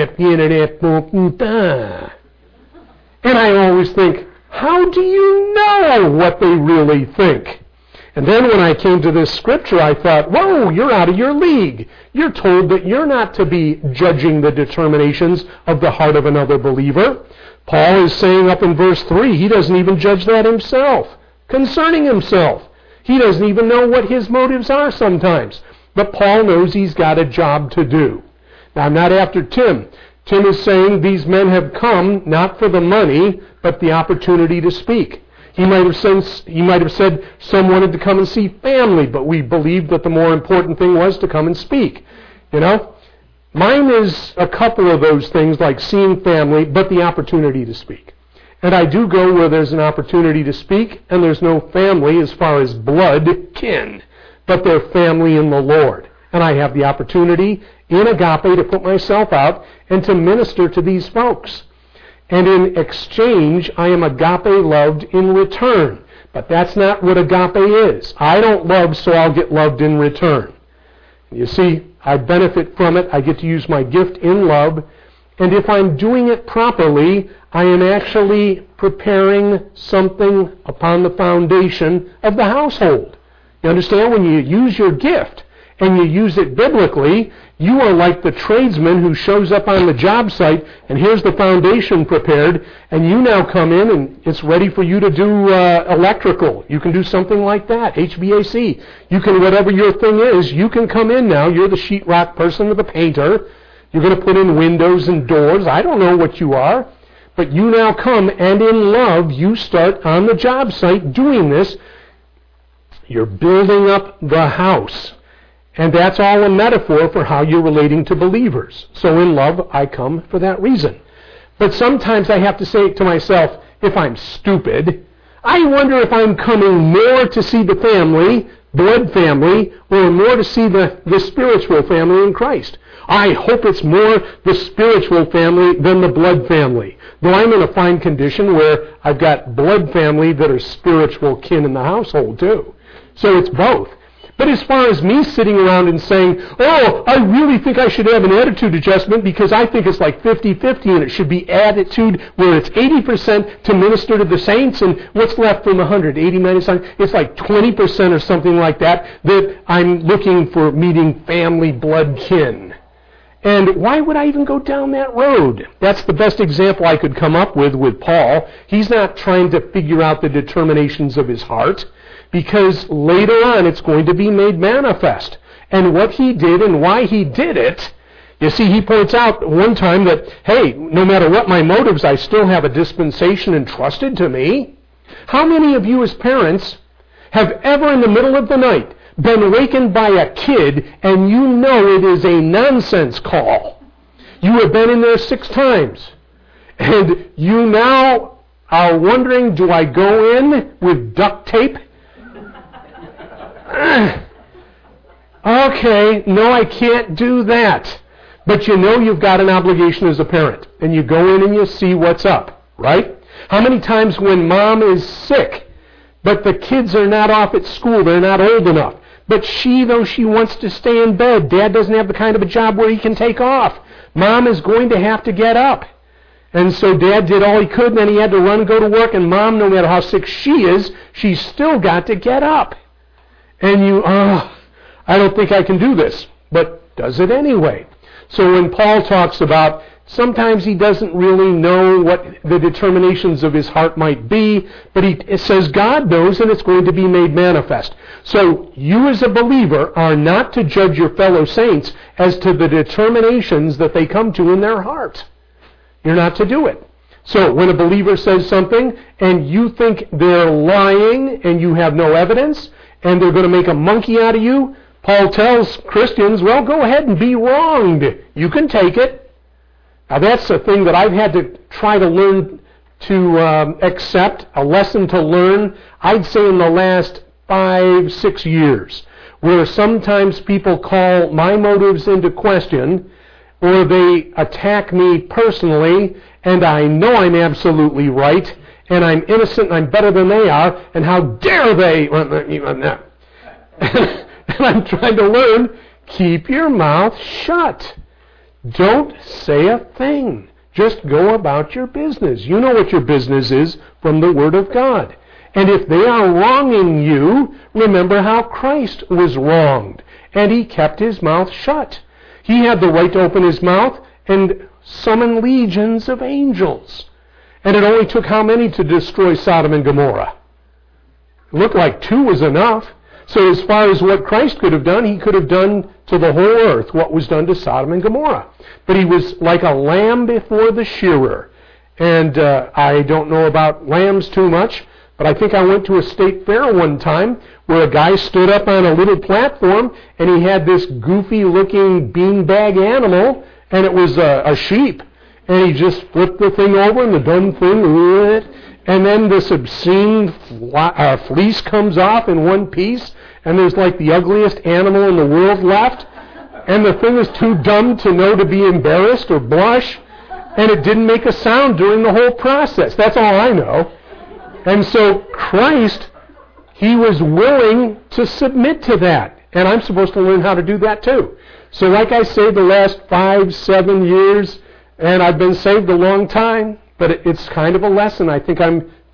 And I always think, how do you know what they really think? And then when I came to this scripture, I thought, whoa, you're out of your league. You're told that you're not to be judging the determinations of the heart of another believer. Paul is saying up in verse three, he doesn't even judge that himself, concerning himself. He doesn't even know what his motives are sometimes. But Paul knows he's got a job to do. Now, I'm not after Tim. Tim is saying these men have come not for the money, but the opportunity to speak. He might have said, he might have said some wanted to come and see family, but we believed that the more important thing was to come and speak. You know? Mine is a couple of those things, like seeing family, but the opportunity to speak. And I do go where there's an opportunity to speak, and there's no family as far as blood kin, but they're family in the Lord. And I have the opportunity in agape to put myself out and to minister to these folks. And in exchange, I am agape loved in return. But that's not what agape is. I don't love so I'll get loved in return. You see, I benefit from it. I get to use my gift in love. And if I'm doing it properly, I am actually preparing something upon the foundation of the household. You understand? When you use your gift and you use it biblically, you are like the tradesman who shows up on the job site, and here's the foundation prepared, and you now come in and it's ready for you to do uh, electrical. You can do something like that, H V A C. You can, whatever your thing is, you can come in now. You're the sheetrock person or the painter. You're going to put in windows and doors. I don't know what you are. But you now come, and in love, you start on the job site doing this. You're building up the house. And that's all a metaphor for how you're relating to believers. So in love, I come for that reason. But sometimes I have to say to myself, if I'm stupid, I wonder if I'm coming more to see the family, blood family, or more to see the, the spiritual family in Christ. I hope it's more the spiritual family than the blood family. Though I'm in a fine condition where I've got blood family that are spiritual kin in the household too. So it's both. But as far as me sitting around and saying, oh, I really think I should have an attitude adjustment because I think it's like fifty-fifty and it should be attitude where it's eighty percent to minister to the saints and what's left from one hundred, eighty, ninety, it's like twenty percent or something like that, that I'm looking for meeting family blood kin. And why would I even go down that road? That's the best example I could come up with with Paul. He's not trying to figure out the determinations of his heart, because later on it's going to be made manifest. And what he did and why he did it, you see, he points out one time that, hey, no matter what my motives, I still have a dispensation entrusted to me. How many of you as parents have ever in the middle of the night been awakened by a kid and you know it is a nonsense call? You have been in there six times. And you now are wondering, do I go in with duct tape? Okay, no, I can't do that. But you know you've got an obligation as a parent. And you go in and you see what's up, right? How many times when mom is sick, but the kids are not off at school, they're not old enough, but she, though she wants to stay in bed, dad doesn't have the kind of a job where he can take off. Mom is going to have to get up. And so dad did all he could, and then he had to run and go to work, and mom, no matter how sick she is, she's still got to get up. And you, oh, I don't think I can do this, but does it anyway. So when Paul talks about sometimes he doesn't really know what the determinations of his heart might be, but he, it says God knows and it's going to be made manifest. So you as a believer are not to judge your fellow saints as to the determinations that they come to in their heart. You're not to do it. So when a believer says something and you think they're lying and you have no evidence and they're going to make a monkey out of you, Paul tells Christians, well, go ahead and be wronged. You can take it. Now that's a thing that I've had to try to learn to um, accept, a lesson to learn, I'd say in the last five, six years, where sometimes people call my motives into question, or they attack me personally, and I know I'm absolutely right, and I'm innocent and I'm better than they are, and how dare they... And I'm trying to learn, keep your mouth shut. Don't say a thing. Just go about your business. You know what your business is from the Word of God. And if they are wronging you, remember how Christ was wronged, and he kept his mouth shut. He had the right to open his mouth and summon legions of angels. And it only took how many to destroy Sodom and Gomorrah? It looked like two was enough. So as far as what Christ could have done, he could have done to the whole earth what was done to Sodom and Gomorrah. But he was like a lamb before the shearer. And uh, I don't know about lambs too much, but I think I went to a state fair one time where a guy stood up on a little platform and he had this goofy-looking beanbag animal, and it was a, a sheep. And he just flipped the thing over and the dumb thing, and then this obscene fly, uh, fleece comes off in one piece, and there's like the ugliest animal in the world left, and the thing is too dumb to know to be embarrassed or blush, and it didn't make a sound during the whole process. That's all I know. And so Christ, he was willing to submit to that, and I'm supposed to learn how to do that too. So like I say, the last five, seven years, and I've been saved a long time, but it's kind of a lesson I think I'm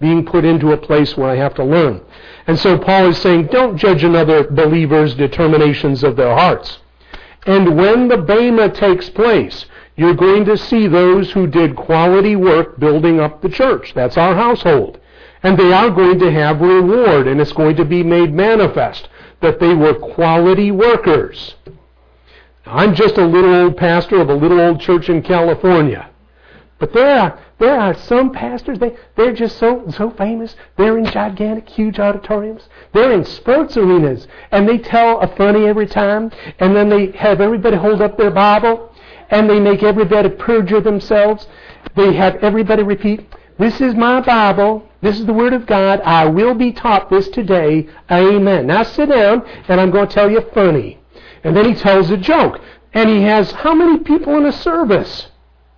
being put into a place where I have to learn. And so Paul is saying, don't judge another believer's determinations of their hearts. And when the Bema takes place, you're going to see those who did quality work building up the church. That's our household. And they are going to have reward, and it's going to be made manifest that they were quality workers. I'm just a little old pastor of a little old church in California. But there are, there are some pastors, they, they're just so, so famous. They're in gigantic, huge auditoriums. They're in sports arenas. And they tell a funny every time. And then they have everybody hold up their Bible. And they make everybody perjure themselves. They have everybody repeat, this is my Bible. This is the Word of God. I will be taught this today. Amen. Now sit down, and I'm going to tell you funny. And then he tells a joke. And he has how many people in a service?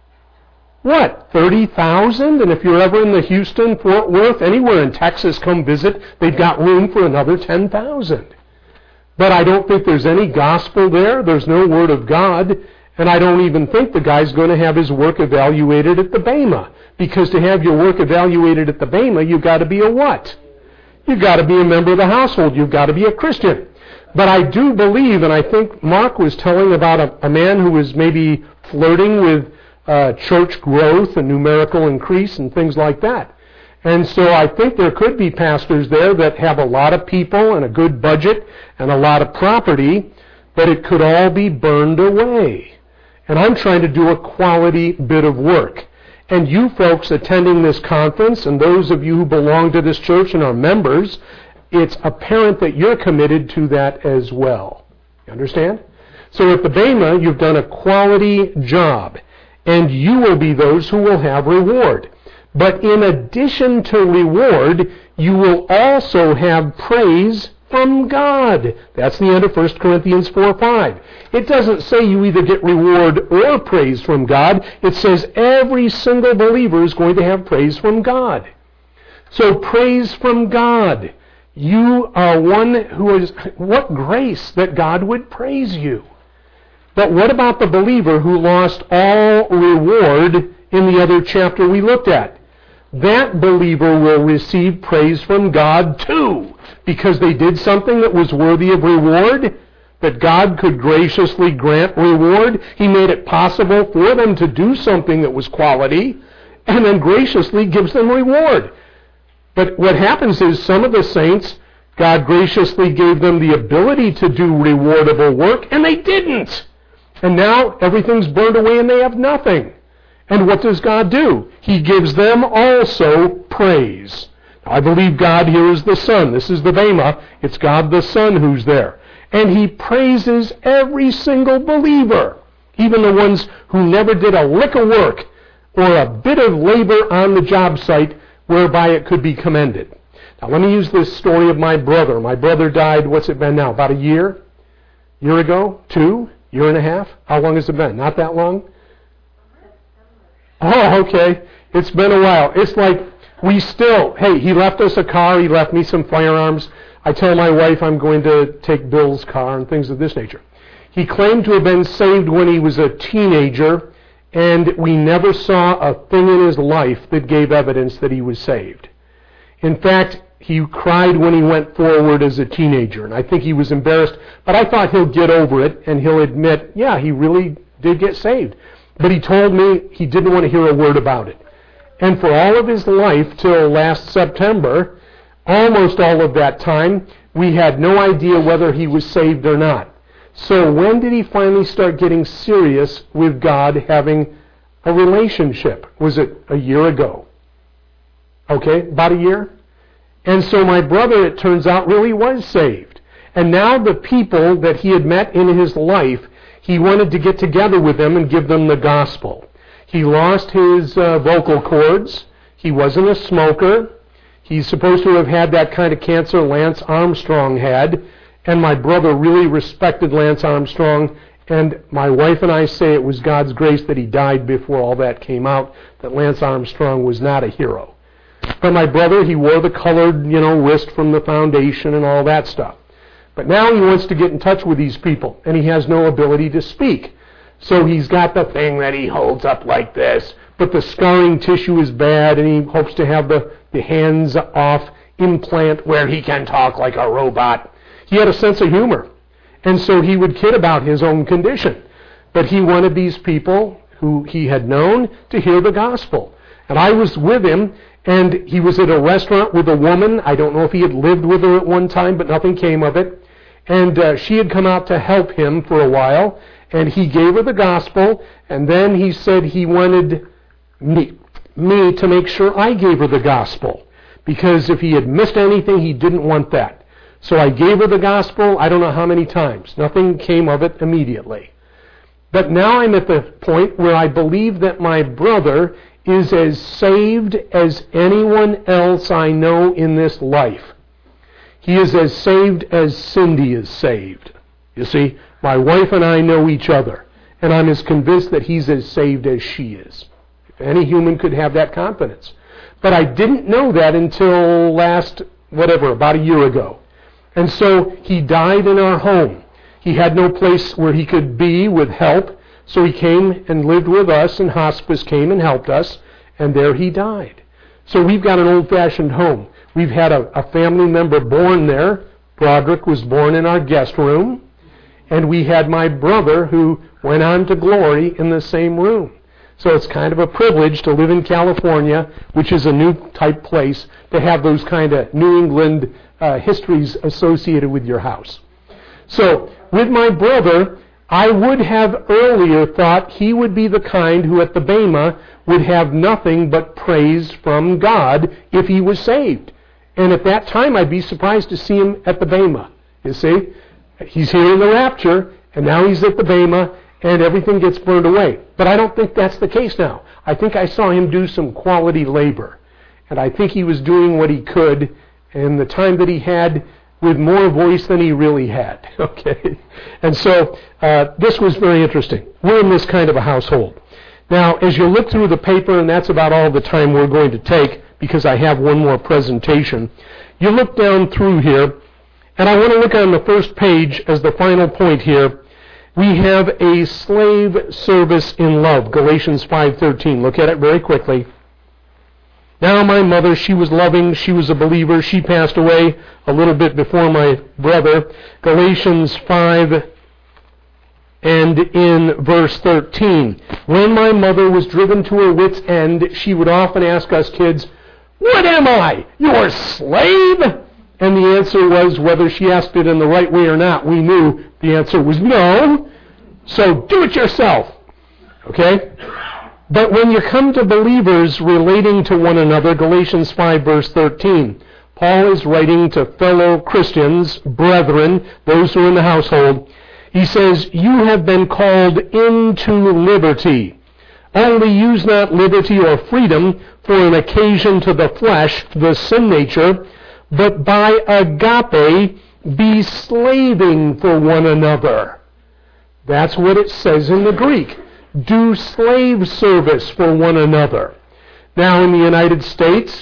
What, thirty thousand? And if you're ever in the Houston, Fort Worth, anywhere in Texas, come visit, they've got room for another ten thousand. But I don't think there's any gospel there. There's no Word of God. And I don't even think the guy's going to have his work evaluated at the Bema. Because to have your work evaluated at the Bema, you've got to be a what? You've got to be a member of the household. You've got to be a Christian. But I do believe, and I think Mark was telling about a, a man who was maybe flirting with uh, church growth and numerical increase and things like that. And so I think there could be pastors there that have a lot of people and a good budget and a lot of property, but it could all be burned away. And I'm trying to do a quality bit of work. And you folks attending this conference, and those of you who belong to this church and are members, it's apparent that you're committed to that as well. You understand? So at the Bema, you've done a quality job, and you will be those who will have reward. But in addition to reward, you will also have praise from God. That's the end of First Corinthians four five. It doesn't say you either get reward or praise from God. It says every single believer is going to have praise from God. So praise from God. You are one who is, what grace that God would praise you. But what about the believer who lost all reward in the other chapter we looked at? That believer will receive praise from God too, because they did something that was worthy of reward, that God could graciously grant reward. He made it possible for them to do something that was quality, and then graciously gives them reward. But what happens is some of the saints, God graciously gave them the ability to do rewardable work, and they didn't. And now everything's burned away and they have nothing. And what does God do? He gives them also praise. Now, I believe God here is the Son. This is the Bema. It's God the Son who's there. And He praises every single believer, even the ones who never did a lick of work or a bit of labor on the job site whereby it could be commended. Now let me use this story of my brother. My brother died, what's it been now, about a year? Year ago? Two? Year and a half? How long has it been? Not that long? Oh, okay. It's been a while. It's like we still, hey, he left us a car, he left me some firearms. I tell my wife I'm going to take Bill's car and things of this nature. He claimed to have been saved when he was a teenager, and we never saw a thing in his life that gave evidence that he was saved. In fact, he cried when he went forward as a teenager, and I think he was embarrassed, but I thought he'll get over it, and he'll admit, yeah, he really did get saved. But he told me he didn't want to hear a word about it. And for all of his life, till last September, almost all of that time, we had no idea whether he was saved or not. So when did he finally start getting serious with God, having a relationship? Was it a year ago? Okay, about a year? And so my brother, it turns out, really was saved. And now the people that he had met in his life, he wanted to get together with them and give them the gospel. He lost his uh, vocal cords. He wasn't a smoker. He's supposed to have had that kind of cancer Lance Armstrong had. And my brother really respected Lance Armstrong. And my wife and I say it was God's grace that he died before all that came out, that Lance Armstrong was not a hero. But my brother, he wore the colored, you know, wrist from the foundation and all that stuff. But now he wants to get in touch with these people, and he has no ability to speak. So he's got the thing that he holds up like this, but the scarring tissue is bad, and he hopes to have the, the hands-off implant where he can talk like a robot. He had a sense of humor, and so he would kid about his own condition. But he wanted these people who he had known to hear the gospel. And I was with him, and he was at a restaurant with a woman. I don't know if he had lived with her at one time, but nothing came of it. And uh, she had come out to help him for a while, and he gave her the gospel, and then he said he wanted me, me to make sure I gave her the gospel, because if he had missed anything, he didn't want that. So I gave her the gospel, I don't know how many times. Nothing came of it immediately. But now I'm at the point where I believe that my brother is as saved as anyone else I know in this life. He is as saved as Cindy is saved. You see, my wife and I know each other, and I'm as convinced that he's as saved as she is. If any human could have that confidence. But I didn't know that until last, whatever, about a year ago. And so he died in our home. He had no place where he could be with help, so he came and lived with us, and hospice came and helped us, and there he died. So we've got an old-fashioned home. We've had a, a family member born there. Broderick was born in our guest room, and we had my brother who went on to glory in the same room. So it's kind of a privilege to live in California, which is a new type place, to have those kind of New England uh, histories associated with your house. So with my brother, I would have earlier thought he would be the kind who at the Bema would have nothing but praise from God if he was saved. And at that time, I'd be surprised to see him at the Bema. You see, he's here in the rapture, and now he's at the Bema, and everything gets burned away. But I don't think that's the case now. I think I saw him do some quality labor, and I think he was doing what he could in the time that he had with more voice than he really had. Okay, and so uh, this was very interesting. We're in this kind of a household. Now, as you look through the paper, and that's about all the time we're going to take, because I have one more presentation, you look down through here, and I want to look on the first page as the final point here. We have a slave service in love, Galatians five thirteen. Look at it very quickly. Now my mother, she was loving, she was a believer, she passed away a little bit before my brother. Galatians five and in verse thirteen. When my mother was driven to her wit's end, she would often ask us kids, "What am I? Your slave?" And the answer was, whether she asked it in the right way or not, we knew the answer was no. So do it yourself. Okay? But when you come to believers relating to one another, Galatians five verse thirteen, Paul is writing to fellow Christians, brethren, those who are in the household. He says, "You have been called into liberty. Only use not liberty or freedom for an occasion to the flesh, the sin nature, but by agape be slaving for one another." That's what it says in the Greek. Do slave service for one another. Now, in the United States,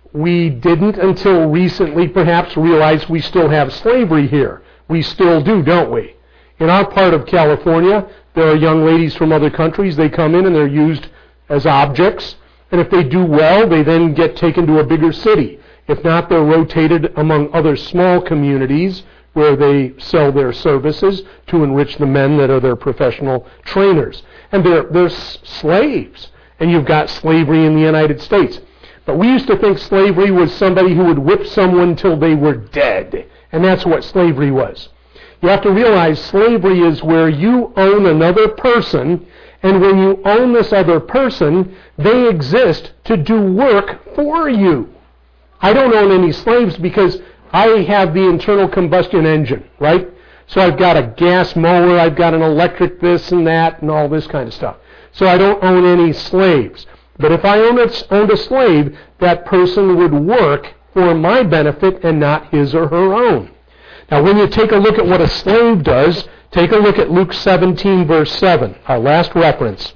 we didn't until recently perhaps realize we still have slavery here. We still do, don't we? In our part of California, there are young ladies from other countries. They come in and they're used as objects. And if they do well, they then get taken to a bigger city. If not, they're rotated among other small communities where they sell their services to enrich the men that are their professional trainers. And they're, they're slaves. And you've got slavery in the United States. But we used to think slavery was somebody who would whip someone till they were dead. And that's what slavery was. You have to realize slavery is where you own another person, and when you own this other person, they exist to do work for you. I don't own any slaves because I have the internal combustion engine, right? So I've got a gas mower, I've got an electric this and that, and all this kind of stuff. So I don't own any slaves. But if I owned a, owned a slave, that person would work for my benefit and not his or her own. Now, when you take a look at what a slave does, take a look at Luke seventeen, verse seven, our last reference.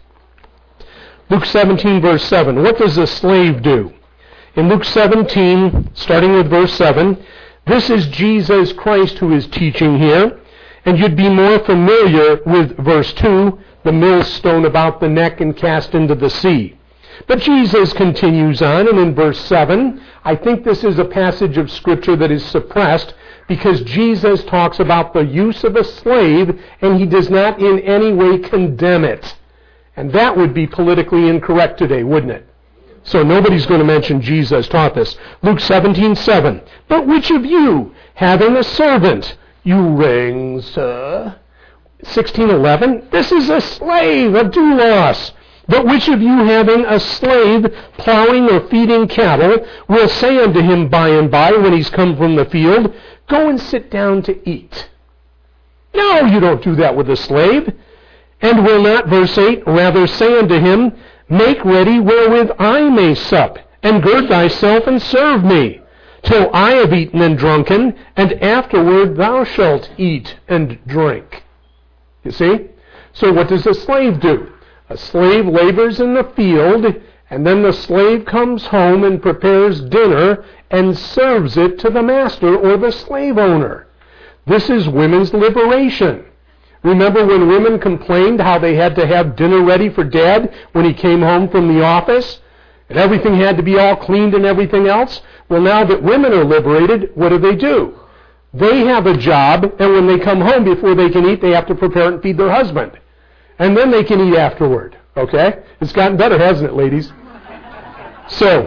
Luke seventeen, verse seven. What does a slave do? In Luke seventeen, starting with verse seven, this is Jesus Christ who is teaching here, and you'd be more familiar with verse two, the millstone about the neck and cast into the sea. But Jesus continues on, and in verse seven, I think this is a passage of Scripture that is suppressed because Jesus talks about the use of a slave, and he does not in any way condemn it. And that would be politically incorrect today, wouldn't it? So nobody's going to mention Jesus taught this. Luke seventeen seven. But which of you, having a servant, you ring, sir? sixteen eleven. This is a slave of doulos. But which of you, having a slave plowing or feeding cattle, will say unto him by and by when he's come from the field, go and sit down to eat? No, you don't do that with a slave. And will not, verse eight, rather say unto him, make ready wherewith I may sup, and gird thyself and serve me, till I have eaten and drunken, and afterward thou shalt eat and drink. You see? So what does a slave do? A slave labors in the field, and then the slave comes home and prepares dinner and serves it to the master or the slave owner. This is women's liberation. Remember when women complained how they had to have dinner ready for Dad when he came home from the office? And everything had to be all cleaned and everything else? Well, now that women are liberated, what do they do? They have a job, and when they come home, before they can eat, they have to prepare and feed their husband. And then they can eat afterward. Okay? It's gotten better, hasn't it, ladies? So,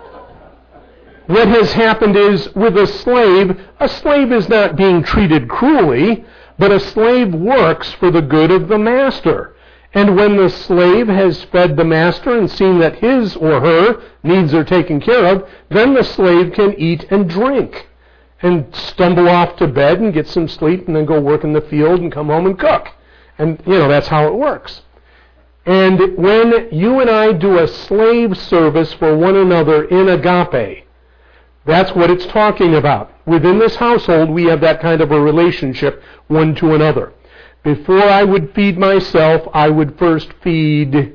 what has happened is, with a slave, a slave is not being treated cruelly, but a slave works for the good of the master. And when the slave has fed the master and seen that his or her needs are taken care of, then the slave can eat and drink and stumble off to bed and get some sleep and then go work in the field and come home and cook. And, you know, that's how it works. And when you and I do a slave service for one another in agape, that's what it's talking about. Within this household, we have that kind of a relationship one to another. Before I would feed myself, I would first feed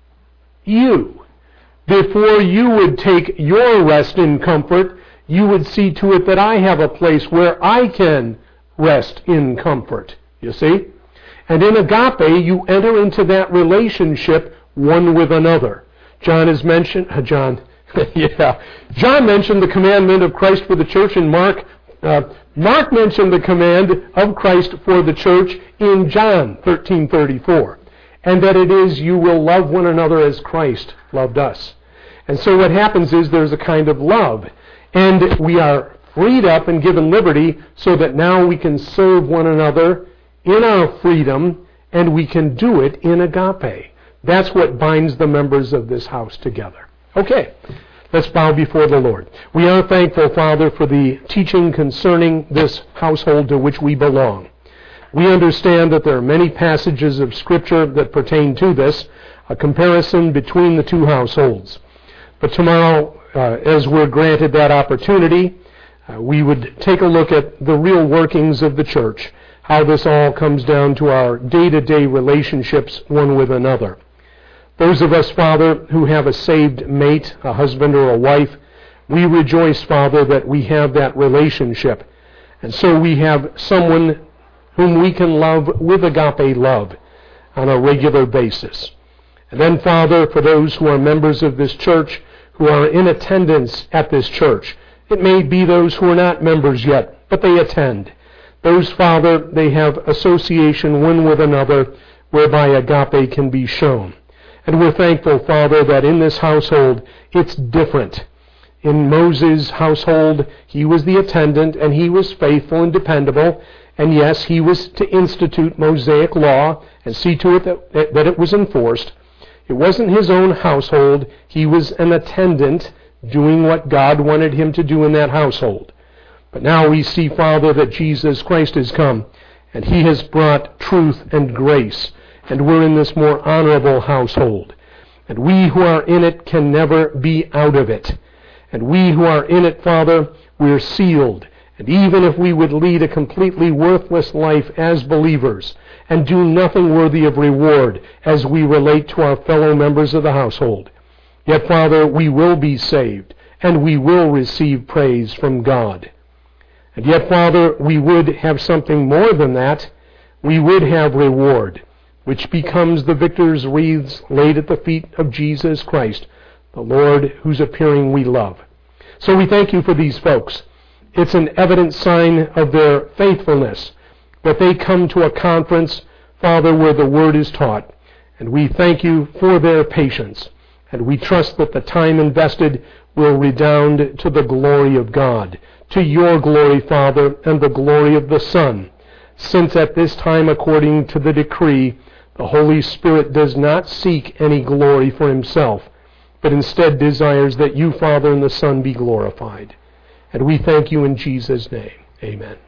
you. Before you would take your rest in comfort, you would see to it that I have a place where I can rest in comfort. You see? And in agape, you enter into that relationship one with another. John has mentioned, uh, John, yeah, John mentioned the commandment of Christ for the church in Mark. Uh, Mark mentioned the command of Christ for the church in John thirteen thirty-four. And that it is, you will love one another as Christ loved us. And so what happens is there's a kind of love. And we are freed up and given liberty so that now we can serve one another in our freedom, and we can do it in agape. That's what binds the members of this house together. Okay, let's bow before the Lord. We are thankful, Father, for the teaching concerning this household to which we belong. We understand that there are many passages of Scripture that pertain to this, a comparison between the two households. But tomorrow, uh, as we're granted that opportunity, uh, we would take a look at the real workings of the church, how this all comes down to our day-to-day relationships one with another. Those of us, Father, who have a saved mate, a husband or a wife, we rejoice, Father, that we have that relationship. And so we have someone whom we can love with agape love on a regular basis. And then, Father, for those who are members of this church, who are in attendance at this church, it may be those who are not members yet, but they attend. Those, Father, they have association one with another whereby agape can be shown. And we're thankful, Father, that in this household it's different. In Moses' household, he was the attendant, and he was faithful and dependable. And yes, he was to institute Mosaic law and see to it that, that it was enforced. It wasn't his own household. He was an attendant doing what God wanted him to do in that household. But now we see, Father, that Jesus Christ has come, and he has brought truth and grace, and we're in this more honorable household. And we who are in it can never be out of it. And we who are in it, Father, we're sealed. And even if we would lead a completely worthless life as believers and do nothing worthy of reward as we relate to our fellow members of the household, yet, Father, we will be saved and we will receive praise from God. And yet, Father, we would have something more than that. We would have reward, which becomes the victor's wreaths laid at the feet of Jesus Christ, the Lord whose appearing we love. So we thank you for these folks. It's an evident sign of their faithfulness that they come to a conference, Father, where the Word is taught. And we thank you for their patience. And we trust that the time invested will redound to the glory of God, to your glory, Father, and the glory of the Son, since at this time, according to the decree, the Holy Spirit does not seek any glory for himself, but instead desires that you, Father, and the Son be glorified. And we thank you in Jesus' name. Amen.